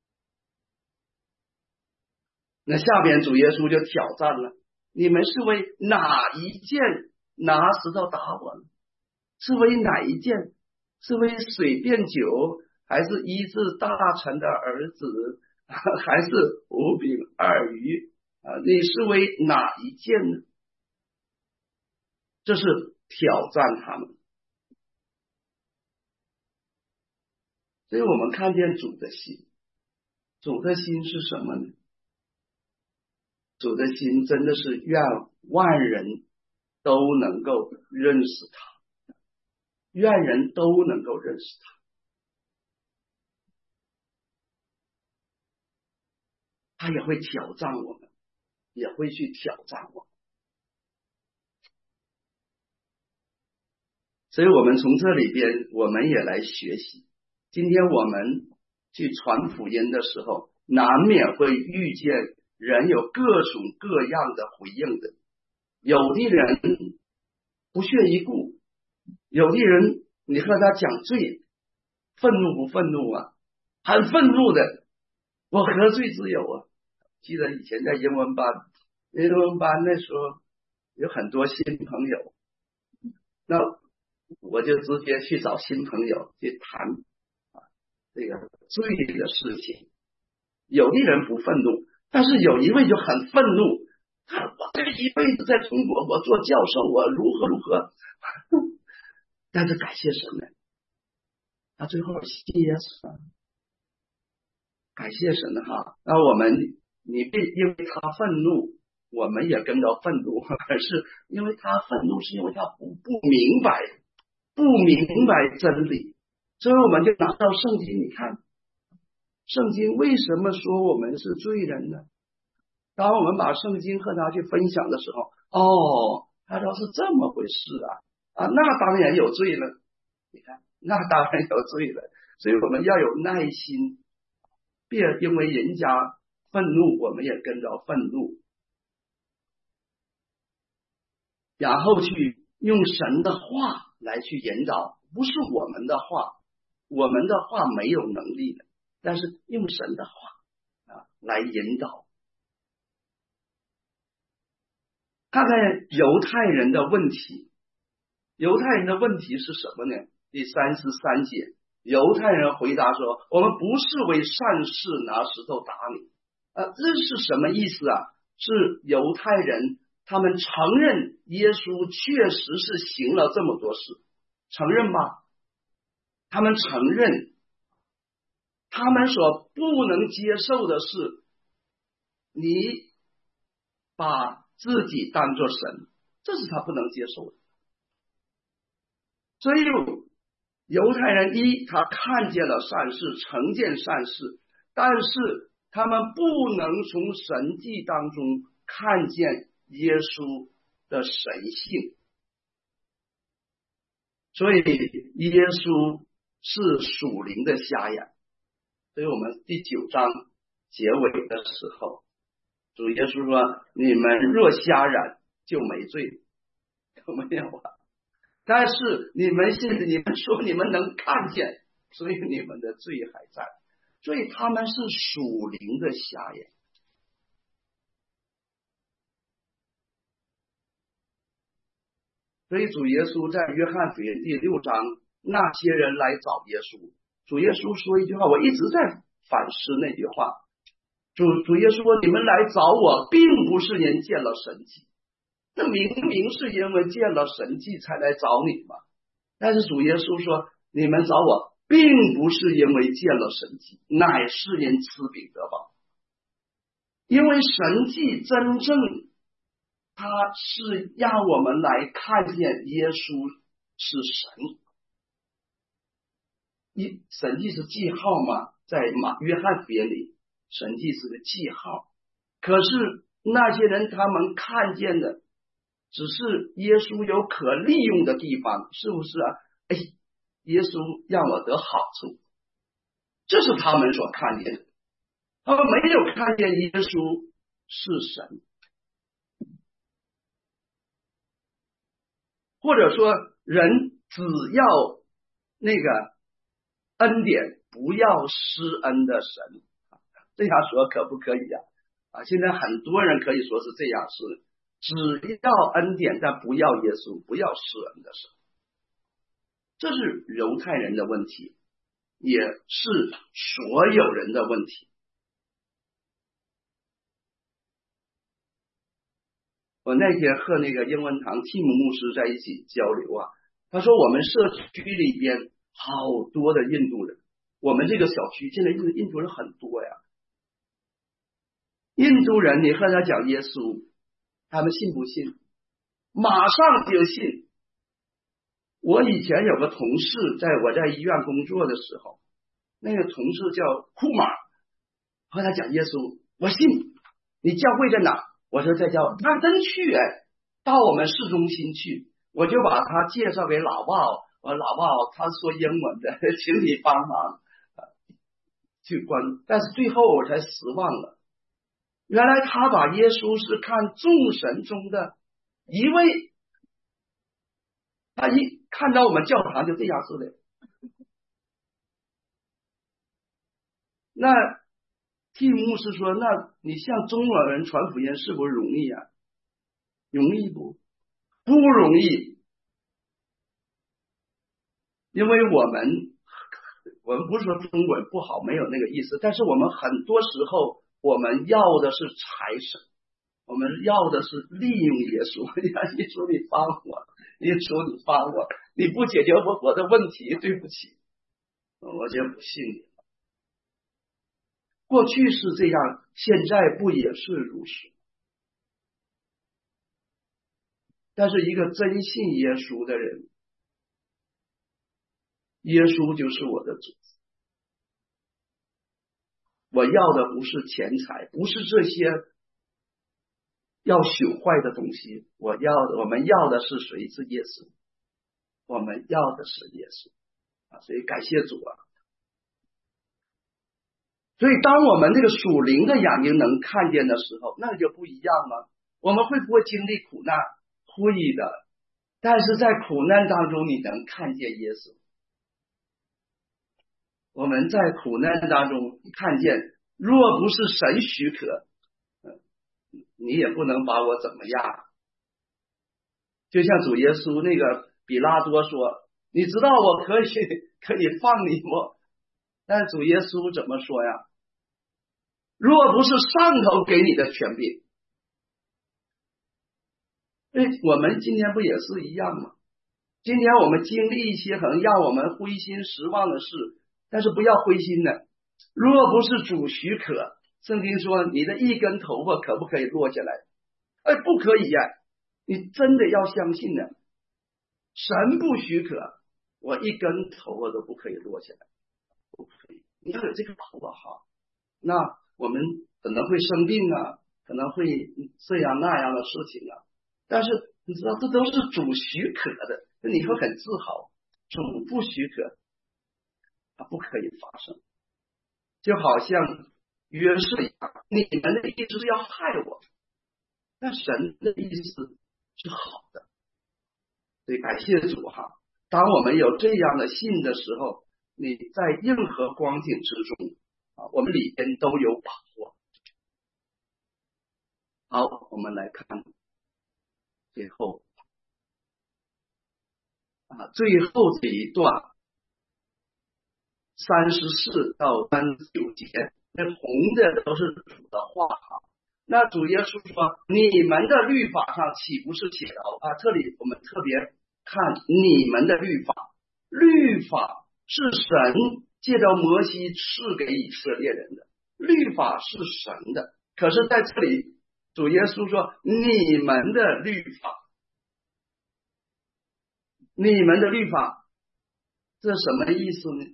那下边主耶稣就挑战了，你们是为哪一件拿石头打我呢？是为哪一件？是为水变酒，还是医治大臣的儿子，还是五饼二鱼啊？你是为哪一件呢？这是挑战他们。所以我们看见主的心，主的心是什么呢？主的心真的是愿万人都能够认识他，愿人都能够认识他。他也会挑战我们，也会去挑战我们。所以我们从这里边我们也来学习。今天我们去传福音的时候，难免会遇见人有各种各样的回应的。有的人不屑一顾，有的人你和他讲罪，愤怒不愤怒啊？很愤怒的，我何罪之有啊？记得以前在英文班，英文班那时候有很多新朋友，那我就直接去找新朋友去谈啊这个罪的事情。有的人不愤怒，但是有一位就很愤怒，他我这一辈子在中国，我做教授，我如何如何。但是感谢神呢，他最后信耶稣，感谢神哈。那我们你别因为他愤怒，我们也跟着愤怒，可是因为他愤怒，是因为他不不明白，不明白真理。所以我们就拿到圣经，你看圣经为什么说我们是罪人呢？当我们把圣经和他去分享的时候，哦，他说是这么回事啊啊，那当然有罪了。你看，那当然有罪了。所以我们要有耐心，别因为人家愤怒，我们也跟着愤怒，然后去用神的话来去引导，不是我们的话，我们的话没有能力的，但是用神的话啊来引导。看看犹太人的问题，犹太人的问题是什么呢？第三十三节，犹太人回答说：“我们不是为善事拿石头打你。”啊，这是什么意思啊？是犹太人他们承认耶稣确实是行了这么多事，承认吗？他们承认，他们所不能接受的是你把自己当作神，这是他不能接受的。所以犹太人一，他看见了善事，成见善事，但是他们不能从神迹当中看见耶稣的神性。所以耶稣是属灵的瞎眼。所以我们第九章结尾的时候，主耶稣说：“你们若瞎眼，就没罪。”有没有啊？但是你们现在你们说你们能看见，所以你们的罪还在。所以他们是属灵的瞎眼。所以主耶稣在约翰福音第六章，那些人来找耶稣，主耶稣说一句话，我一直在反思那句话。主主耶稣说：“你们来找我，并不是因见了神迹，那明明是因为见了神迹才来找你嘛。但是主耶稣说，你们找我，并不是因为见了神迹，乃是因吃饼得饱。因为神迹真正它是让我们来看见耶稣是神。一神迹是记号嘛，在马约翰福音里，神迹是个记号。可是那些人他们看见的只是耶稣有可利用的地方，是不是啊？哎，耶稣让我得好处， 这是他们所看见的，他们没有看见耶稣是神，或者说人只要那个恩典，不要施恩的神。这样说可不可以啊？啊，现在很多人可以说是这样，是只要恩典，但不要耶稣，不要施恩的神。这是犹太人的问题，也是所有人的问题。我那天和那个英文堂蒂姆牧师在一起交流啊，他说我们社区里边好多的印度人，我们这个小区现在印印度人很多呀。印度人你和他讲耶稣，他们信不信？马上就信。我以前有个同事，在我在医院工作的时候，那个同事叫库马，和他讲耶稣，我信。你教会在哪？我说在教会，他真去哎，到我们市中心去，我就把他介绍给老鲍，我说老鲍他说英文的，请你帮忙去关，但是最后我才失望了。原来他把耶稣是看众神中的一位，他一看到我们教堂就这样似的。那蒂姆牧师说，那你向中国人传福音是不是容易啊？容易不？不容易。因为我们我们不是说中文不好，没有那个意思，但是我们很多时候我们要的是财神，我们要的是利用耶稣。耶稣你帮我，耶稣你帮我，你不解决我我的问题，对不起，我就不信你。过去是这样，现在不也是如此？但是一个真信耶稣的人，耶稣就是我的主。我要的不是钱财，不是这些要朽坏的东西，我要的，我们要的是谁？是耶稣。我们要的是耶稣啊！所以感谢主啊！所以当我们这个属灵的眼睛能看见的时候，那就不一样了。我们会不会经历苦难？会的。但是在苦难当中，你能看见耶稣。我们在苦难当中看见，若不是神许可，你也不能把我怎么样。就像主耶稣那个比拉多说，你知道我可以可以放你吗？但主耶稣怎么说呀？若不是上头给你的权柄，哎，我们今天不也是一样吗？今天我们经历一些可能让我们灰心失望的事，但是不要灰心的。若不是主许可，圣经说你的一根头发可不可以落下来？哎，不可以呀、啊！你真的要相信呢。神不许可，我一根头发都不可以落下来，不可以。你要有这个头发哈，那我们可能会生病啊，可能会这样那样的事情啊。但是你知道，这都是主许可的，你会很自豪。主不许可，它不可以发生。就好像约瑟一样，你们的意思是要害我，但神的意思是好的。所以感谢主哈！当我们有这样的信的时候，你在任何光景之中啊，我们里边都有把握。好，我们来看最后啊，最后这一段三十四到三十九节，那红的都是主的话哈。那主耶稣说：“你们的律法上岂不是写着啊？”这里我们特别看你们的律法，律法是神借着摩西赐给以色列人的，律法是神的。可是在这里，主耶稣说：“你们的律法，你们的律法，这什么意思呢？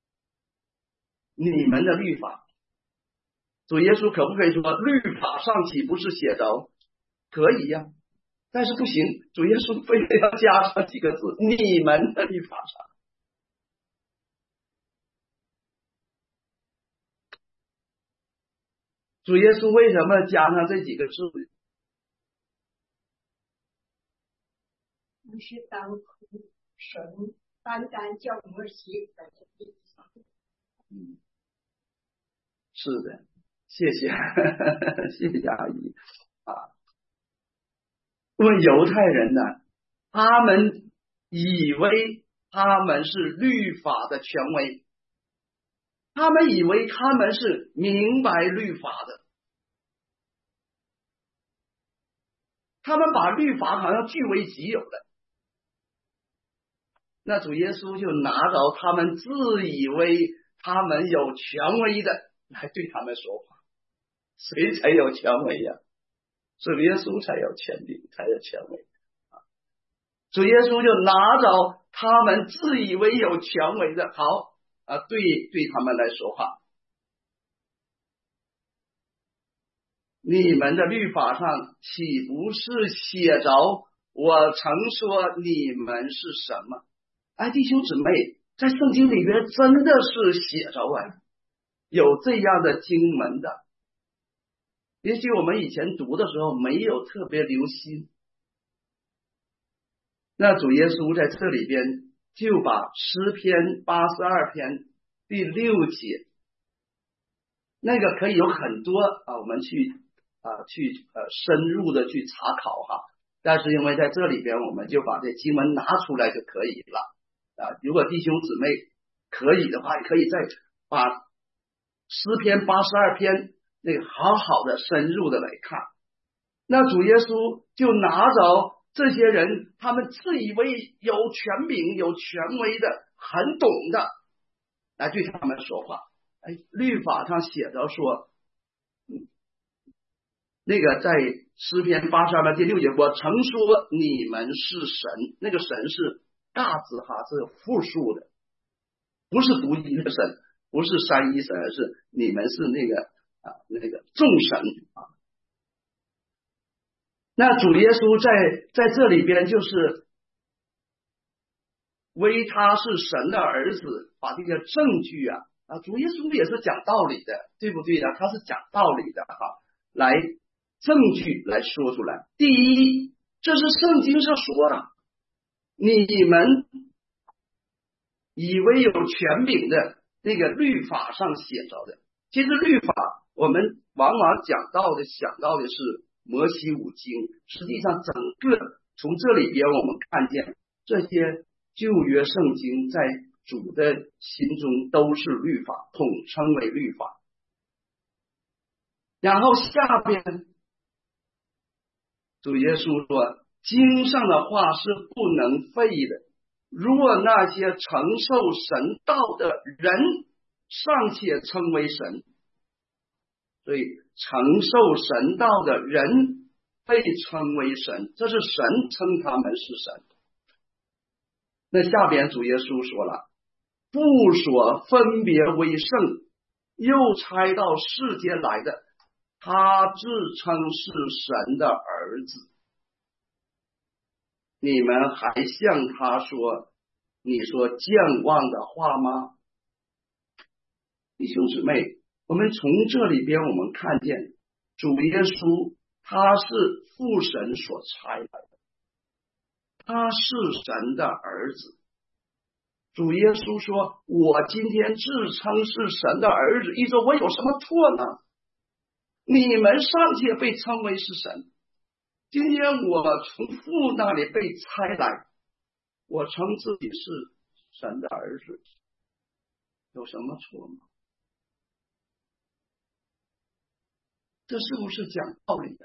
你们的律法。”主耶稣可不可以说律法上岂不是写着？可以呀、啊，但是不行，主耶稣非得要加上几个字，你们的律法上。 主耶稣为什么加上这几个字？ 不是当神单单叫我们写在这地上。 嗯，是的，谢谢，谢谢阿姨啊。问犹太人呢，他们以为他们是律法的权威，他们以为他们是明白律法的，他们把律法好像据为己有的。那主耶稣就拿着他们自以为他们有权威的来对他们说话。谁才有权威呀？主耶稣才有权柄，才有权威。主耶稣就拿着他们自以为有权威的，好啊，对对他们来说话。你们的律法上岂不是写着我曾说你们是什么？哎，弟兄姊妹，在圣经里边真的是写着啊，有这样的经文的。也许我们以前读的时候没有特别留心。那主耶稣在这里边就把诗篇八十二篇第六节，那个可以有很多啊，我们去啊去呃深入的去查考哈。但是因为在这里边，我们就把这经文拿出来就可以了啊。如果弟兄姊妹可以的话，也可以再把诗篇八十二篇那个好好的深入的来看。那主耶稣就拿着这些人，他们自以为有权柄、有权威的、很懂的，来对他们说话。哎，律法上写着说，嗯，那个在诗篇八十二篇第六节，我曾说你们是神，那个神是大字哈，是复数的，不是独一的神，不是三一神，而是你们是那个啊那个众神啊。那主耶稣在在这里边就是为他是神的儿子，把这个证据啊啊，主耶稣也是讲道理的，对不对啊？他是讲道理的哈，来证据来说出来。第一，这是圣经上说的，你们以为有权柄的那个律法上写着的，其实律法我们往往讲到的想到的是摩西五经，实际上整个从这里边我们看见这些旧约圣经在主的心中都是律法，统称为律法。然后下边主耶稣说，经上的话是不能废的，若那些承受神道的人尚且称为神，所以承受神道的人被称为神，这是神称他们是神。那下边主耶稣说了，不所分别为圣，又差到世间来的，他自称是神的儿子。你们还向他说你说健忘的话吗？弟兄姊妹，我们从这里边我们看见主耶稣他是父神所差来的，他是神的儿子。主耶稣说，我今天自称是神的儿子，意思我有什么错呢？你们尚且被称为是神，今天我从父那里被差来，我称自己是神的儿子，有什么错吗？这是不是讲道理的？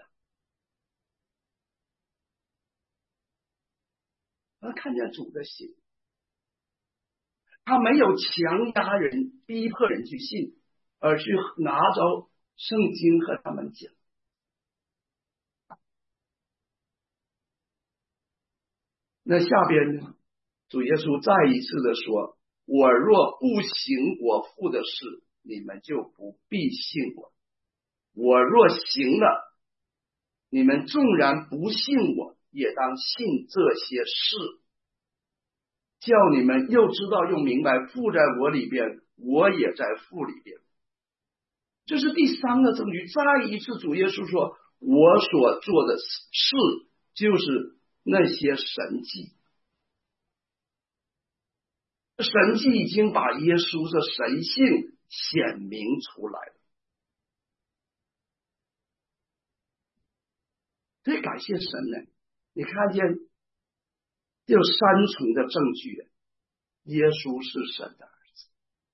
他看见主的心，他没有强压人、逼迫人去信，而是拿着圣经和他们讲。那下边呢，主耶稣再一次的说，我若不行我父的事，你们就不必信我，我若行了，你们纵然不信我，也当信这些事，叫你们又知道又明白父在我里边，我也在父里边。 这是第三个证据。再一次主耶稣说，我所做的事就是那些神迹，神迹已经把耶稣的神性显明出来了。所以感谢神呢，你看见有三重的证据，耶稣是神的儿子。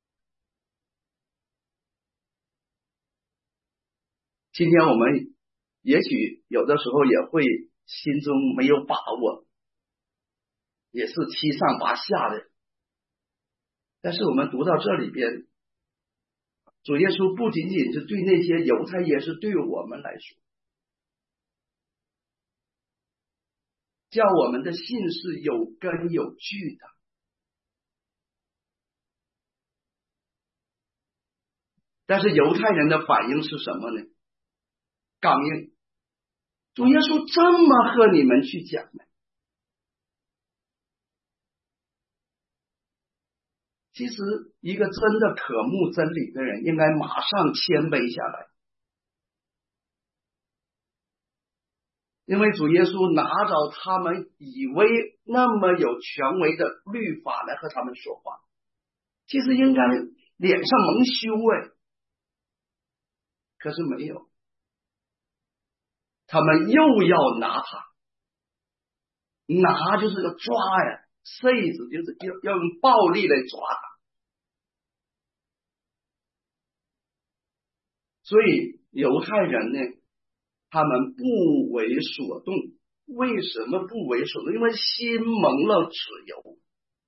今天我们也许有的时候也会心中没有把握，也是七上八下的，但是我们读到这里边，主耶稣不仅仅是对那些犹太，也是对我们来说，叫我们的信是有根有据的。但是犹太人的反应是什么呢？刚硬。主耶稣这么和你们去讲呢？其实一个真的渴慕真理的人应该马上谦卑下来，因为主耶稣拿着他们以为那么有权威的律法来和他们说话，其实应该脸上蒙羞哎，可是没有，他们又要拿他，拿就是个抓呀，筛子就是要要用暴力来抓他。所以犹太人呢，他们不为所动。为什么不为所动？因为心蒙了脂油。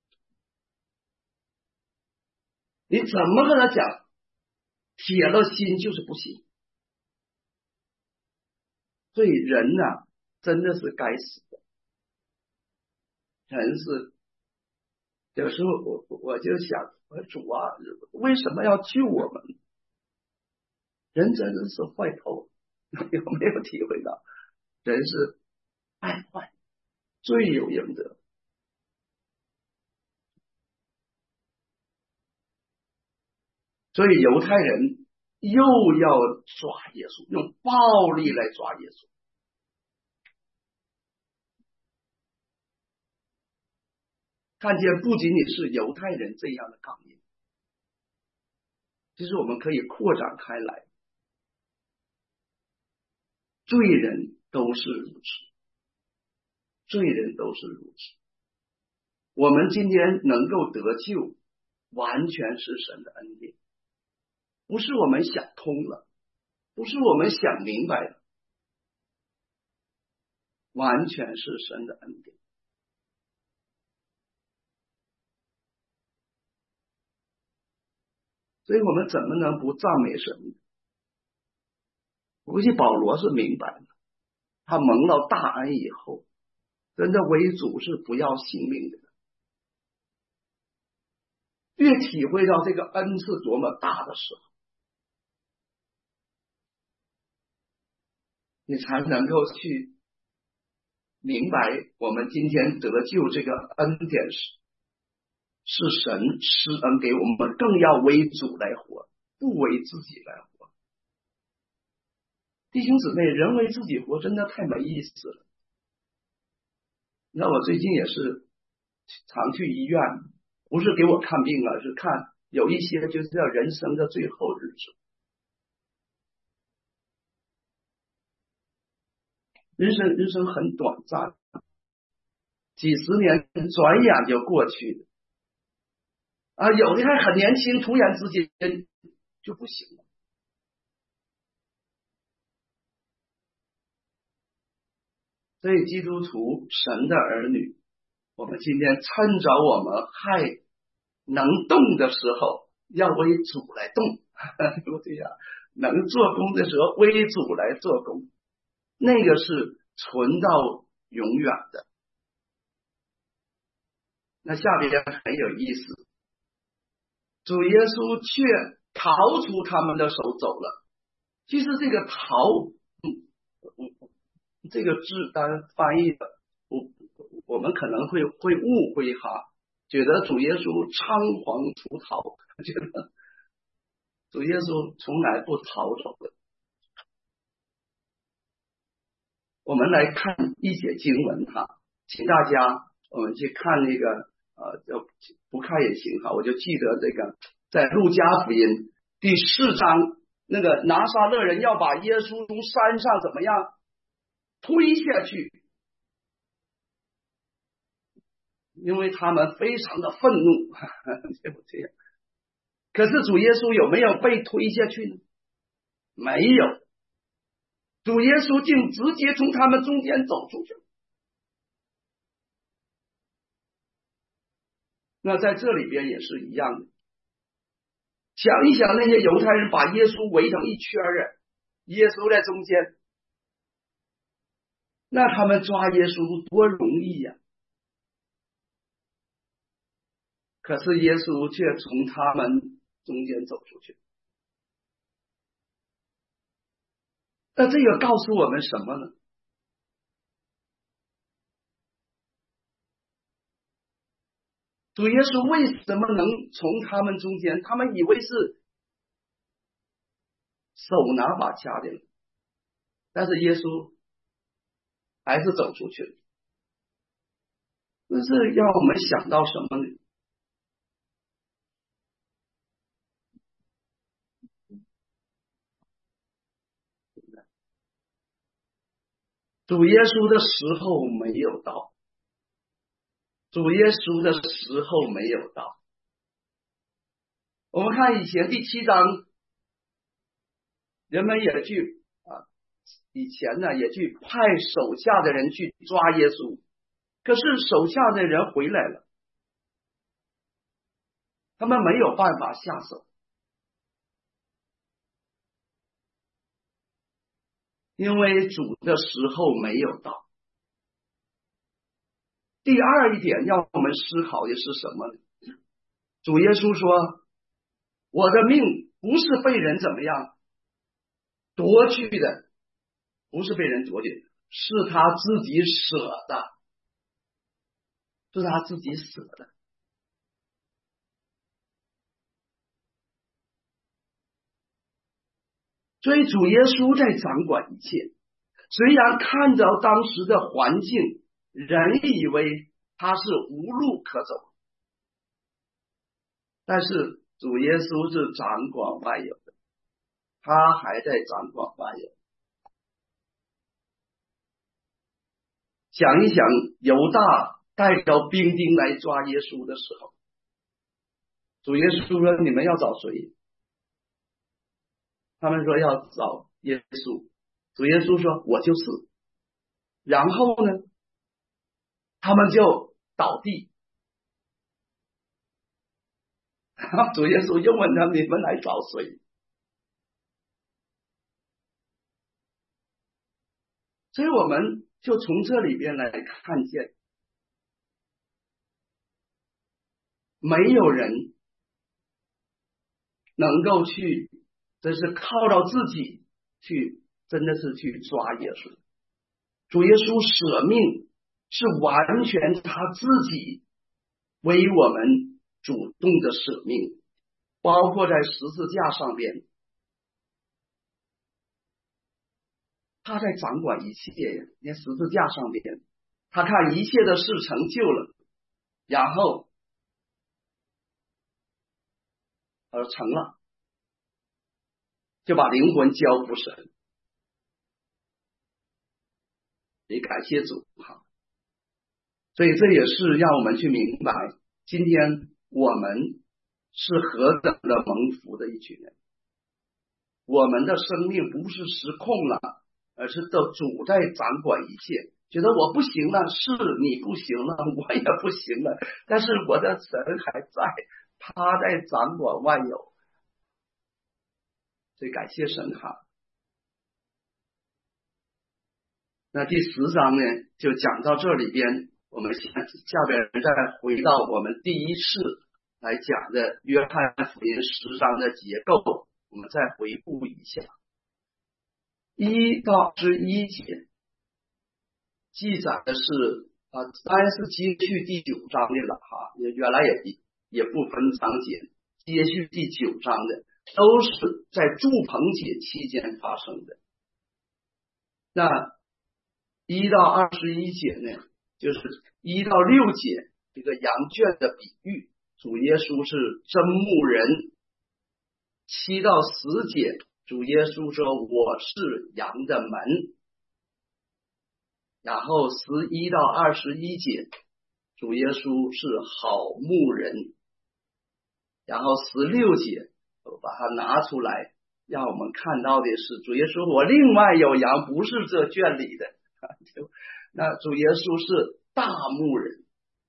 你怎么跟他讲，铁了心就是不行。所以人呐、啊，真的是该死的。人是有时候我我就想，我主啊，为什么要救我们？人真的是坏透，有没有体会到？人是爱坏，罪有应得。所以犹太人又要抓耶稣，用暴力来抓耶稣。看见不仅仅是犹太人这样的刚硬，其实我们可以扩展开来，罪人都是如此，罪人都是如此。我们今天能够得救，完全是神的恩典，不是我们想通了，不是我们想明白了，完全是神的恩典。所以我们怎么能不赞美神呢？我估计保罗是明白的，他蒙了大恩以后，真的为主是不要性命的。越体会到这个恩是多么大的时候，你才能够去明白我们今天得救这个恩典是是神施恩给我们，更要为主来活，不为自己来活。弟兄姊妹，人为自己活真的太没意思了。那我最近也是常去医院，不是给我看病，而是看有一些就是叫人生的最后日子。人生人生很短暂，几十年转眼就过去了。啊，有的还很年轻，突然之间就不行了。所以基督徒，神的儿女，我们今天趁着我们还能动的时候，要为主来动。对呀，能做工的时候，为主来做工，那个是存到永远的。那下边很有意思，主耶稣却逃出他们的手走了。其实这个逃，嗯嗯这个字当然翻译的，我我们可能会会误会哈，觉得主耶稣仓皇出逃，觉得主耶稣从来不逃走的。我们来看一节经文哈，请大家我们去看那个呃，不看也行哈，我就记得这个在路加福音第四章，那个拿撒勒人要把耶稣从山上怎么样推下去，因为他们非常的愤怒，对不对？可是主耶稣有没有被推下去呢？没有，主耶稣竟直接从他们中间走出去。那在这里边也是一样的，想一想那些犹太人把耶稣围成一圈人，耶稣在中间，那他们抓耶稣多容易呀、啊！可是耶稣却从他们中间走出去。那这个告诉我们什么呢？主耶稣为什么能从他们中间？他们以为是手拿把掐的，但是耶稣还是走出去了。这是让我们想到什么呢？主耶稣的时候没有到，主耶稣的时候没有到。我们看以前第七章，人们也去啊，以前呢也去派手下的人去抓耶稣，可是手下的人回来了，他们没有办法下手，因为主的时候没有到。第二一点要我们思考的是什么呢？主耶稣说，我的命不是被人怎么样夺去的，不是被人夺去，是他自己舍的，是他自己舍的。所以主耶稣在掌管一切，虽然看着当时的环境，人以为他是无路可走，但是主耶稣是掌管万有的，他还在掌管万有。想一想，犹大带着兵丁来抓耶稣的时候，主耶稣说，你们要找谁？他们说要找耶稣，主耶稣说我就是。然后呢，他们就倒地，主耶稣又问他们，你们来找谁？所以我们就从这里边来看见，没有人能够去这是靠到自己去，真的是去抓耶稣。主耶稣舍命是完全他自己为我们主动的舍命，包括在十字架上边，他在掌管一切。在十字架上边，他看一切的事成就了，然后而成了，就把灵魂交付神。也感谢主哈，所以这也是让我们去明白，今天我们是何等的蒙福的一群人。我们的生命不是失控了，而是都主在掌管一切。觉得我不行了，是你不行了，我也不行了，但是我的神还在，他在掌管万有。所以感谢神哈。那第十章呢，就讲到这里边，我们下下边再回到我们第一次来讲的约翰福音十章的结构，我们再回顾一下。一到十一节记载的是啊，当然是接续第九章的了哈，原来也也不分章节，接续第九章的都是在住棚节期间发生的。那一到二十一节呢，就是一到六节这个羊圈的比喻，主耶稣是真牧人。七到十节，主耶稣说我是羊的门。然后十一到二十一节，主耶稣是好牧人。然后十六节，我把它拿出来，让我们看到的是主耶稣我另外有羊，不是这圈里的。那主耶稣是大牧人。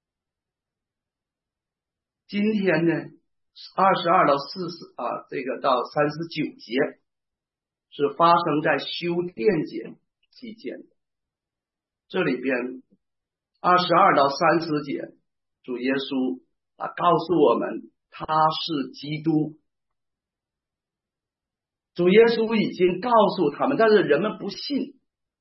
今天呢，二十二到四十啊，这个到三十九节是发生在修殿节期间的。这里边二十二到三十节，主耶稣啊告诉我们他是基督。主耶稣已经告诉他们，但是人们不信。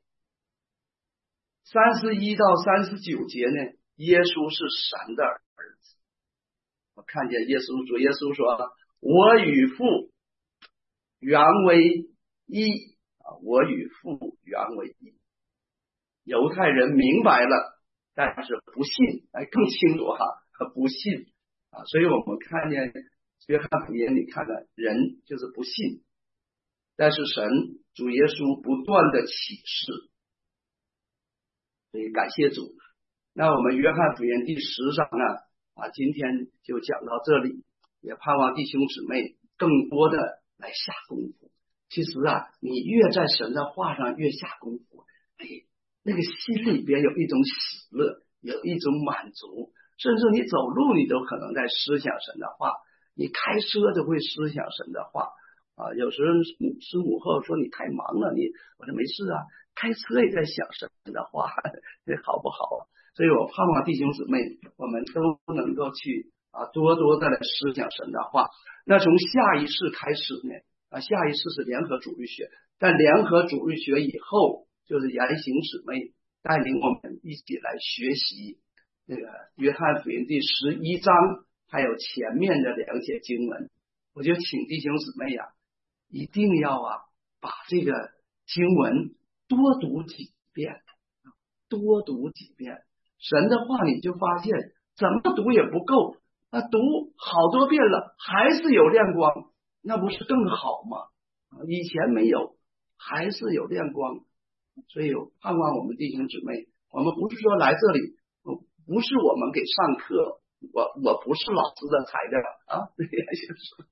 三十一到三十九节呢，耶稣是神的儿子。我看见耶稣，主耶稣说我与父原为一，我与父原为一。犹太人明白了，但是不信，哎，更清楚哈，不信啊。所以我们看见约翰福音里看的人就是不信，但是神主耶稣不断的启示，所以感谢主。那我们约翰福音第十章呢啊，今天就讲到这里，也盼望弟兄姊妹更多的来下功夫。其实啊，你越在神的话上越下功夫，哎，那个心里边有一种喜乐，有一种满足，甚至你走路你都可能在思想神的话，你开车都会思想神的话啊。有时候师母后说你太忙了，你我说没事啊，开车也在想神的话，这好不好？所以我盼望弟兄姊妹我们都能够去啊多多的来思想神的话。那从下一世开始呢啊，下一世是联合主日学，但联合主日学以后，就是言行姊妹带领我们一起来学习那个约翰福音第十一章，还有前面的两节经文。我就请弟兄姊妹呀、啊，一定要啊把这个经文多读几遍，多读几遍。神的话你就发现怎么读也不够，那读好多遍了还是有亮光，那不是更好吗？以前没有，还是有亮光。所以盼望我们弟兄姊妹，我们不是说来这里不是我们给上课，我我不是老师的材料啊，对呀，先说。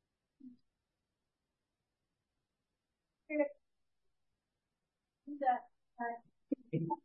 这个那个呃，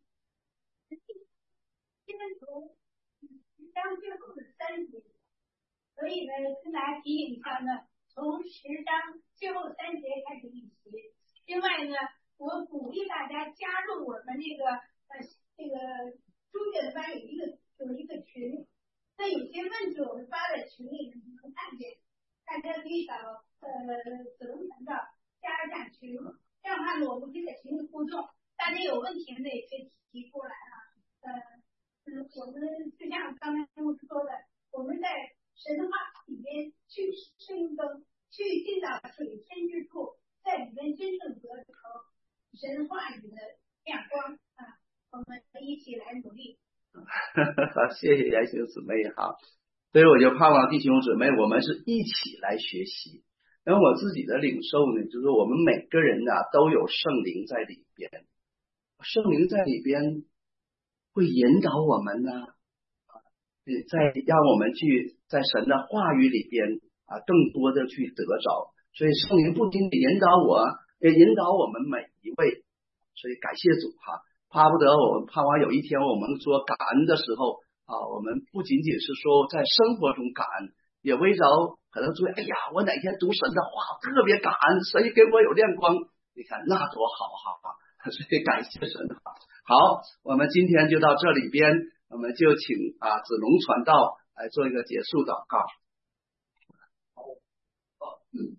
现在从十章最后的三节，所以呢，跟大家提醒一下呢，从十章最后三节开始一起。另外呢，我鼓励大家加入我们这个呃这个中学班有一个有一个群，那有些问题我们发在群里能看见，大家可以找呃子龙传道加一下群，这样的话呢，我们可以在群里互动，大家有问题呢也可以提出来啊。呃嗯，我们就像刚才牧师说的，我们在神话里面去深耕，去进到水深之处，在里面真正得着神话语的亮光啊！我们一起来努力。 谢谢言行姊妹哈，所以我就盼望弟兄姊妹，我们是一起来学习。然后我自己的领受呢，就是我们每个人呢、啊、都有圣灵在里边，圣灵在里边会引导我们呢，啊，在让我们去在神的话语里边啊，更多的去得着。所以圣灵不仅仅引导我，也引导我们每一位。所以感谢主哈，巴不得我们盼望有一天我们说感恩的时候啊，我们不仅仅是说在生活中感恩，也围绕可能说，哎呀，我哪天读神的话特别感恩，谁给我有亮光？你看那多好哈！所以感谢神哈。好，我们今天就到这里边，我们就请啊子龙传道来做一个结束祷告。 好，好，嗯。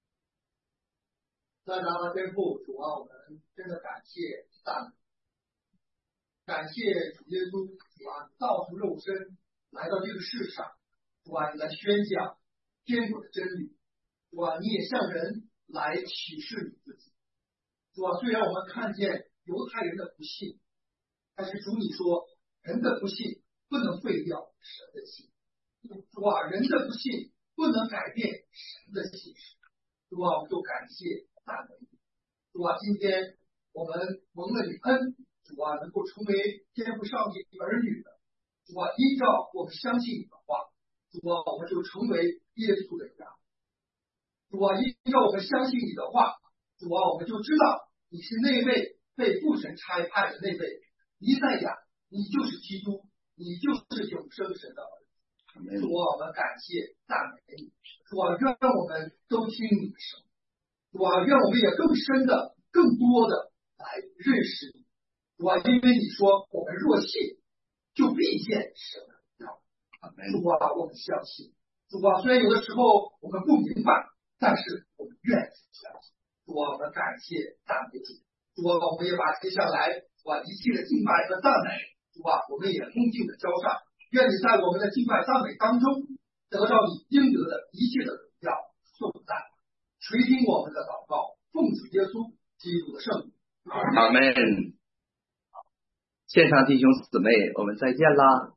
在咱们天父主啊，我们真的感谢赞美，感谢主耶稣主啊，道出肉身来到这个世上，主啊，你来宣讲天主的真理， 主啊，你也向人来启示你自己。主啊，虽然我们看见犹太人的不信，但是主你说人的不信不能废掉神的信。主啊，人的不信不能改变神的信实。主啊，我们就感谢赞美你。主啊，今天我们蒙了你恩，主啊，能够成为天父上帝儿女的。主啊，依照我们相信你的话，主啊，我们就成为耶稣的家。主啊，依照我们相信你的话，主啊，我们就知道你是那位被父神差派的那位弥赛亚，你就是基督，你就是永生神的儿子。主啊，我们感谢赞美你。主啊，愿我们都听你的声。主啊，愿我们也更深的、更多的来认识你。主啊，因为你说我们若信，就必见神的荣耀。主啊，我们相信。主啊，虽然有的时候我们不明白，但是我们愿意相信。主啊，我们感谢赞美主。主啊，我们也把接下来主啊一切的敬拜和赞美，主啊，我们也恭敬的交上。愿你在我们的敬拜赞美当中，得到你应得的一切的荣耀颂赞。垂听我们的祷告，奉主耶稣基督的圣名。 阿门。现场弟兄姊妹，我们再见啦！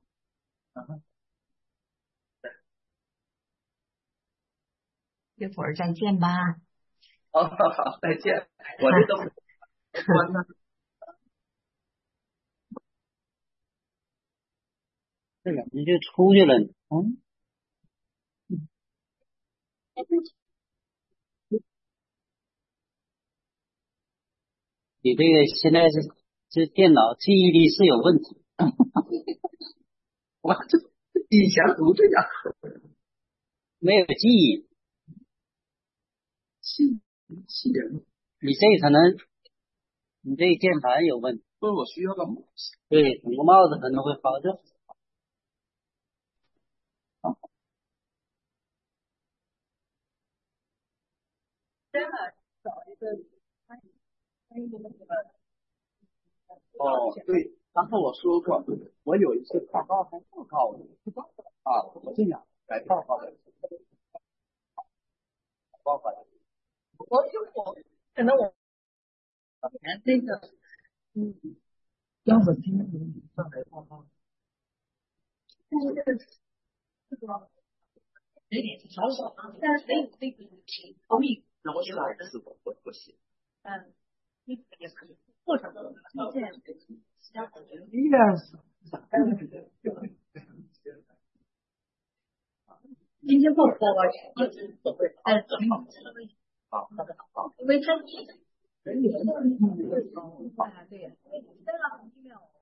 一会儿再见吧。 好好好，再见。我这都关了。 这两天就出去了，嗯。你这个现在是这电脑记忆力是有问题。 我这以前不这样， 没有记忆。 是是的， 你这可能你这键盘有问题。 不是我需要个帽子。 对，顶个帽子可能会好点。 真的找一个。 哦，对，刚才我说过，我有一次报告还报告了啊，我这样来报告的，报告的。 我就我可能我连这个嗯， 要不今天你上来报告。 但是这个这个有点少少，但是那个那个同意。 那我下一次我我我写。 嗯，那个也可以，或者推荐其他同学。 Yes。 今天不播吧？一直不会。哎，好，好的，好，因为真的。啊，对呀。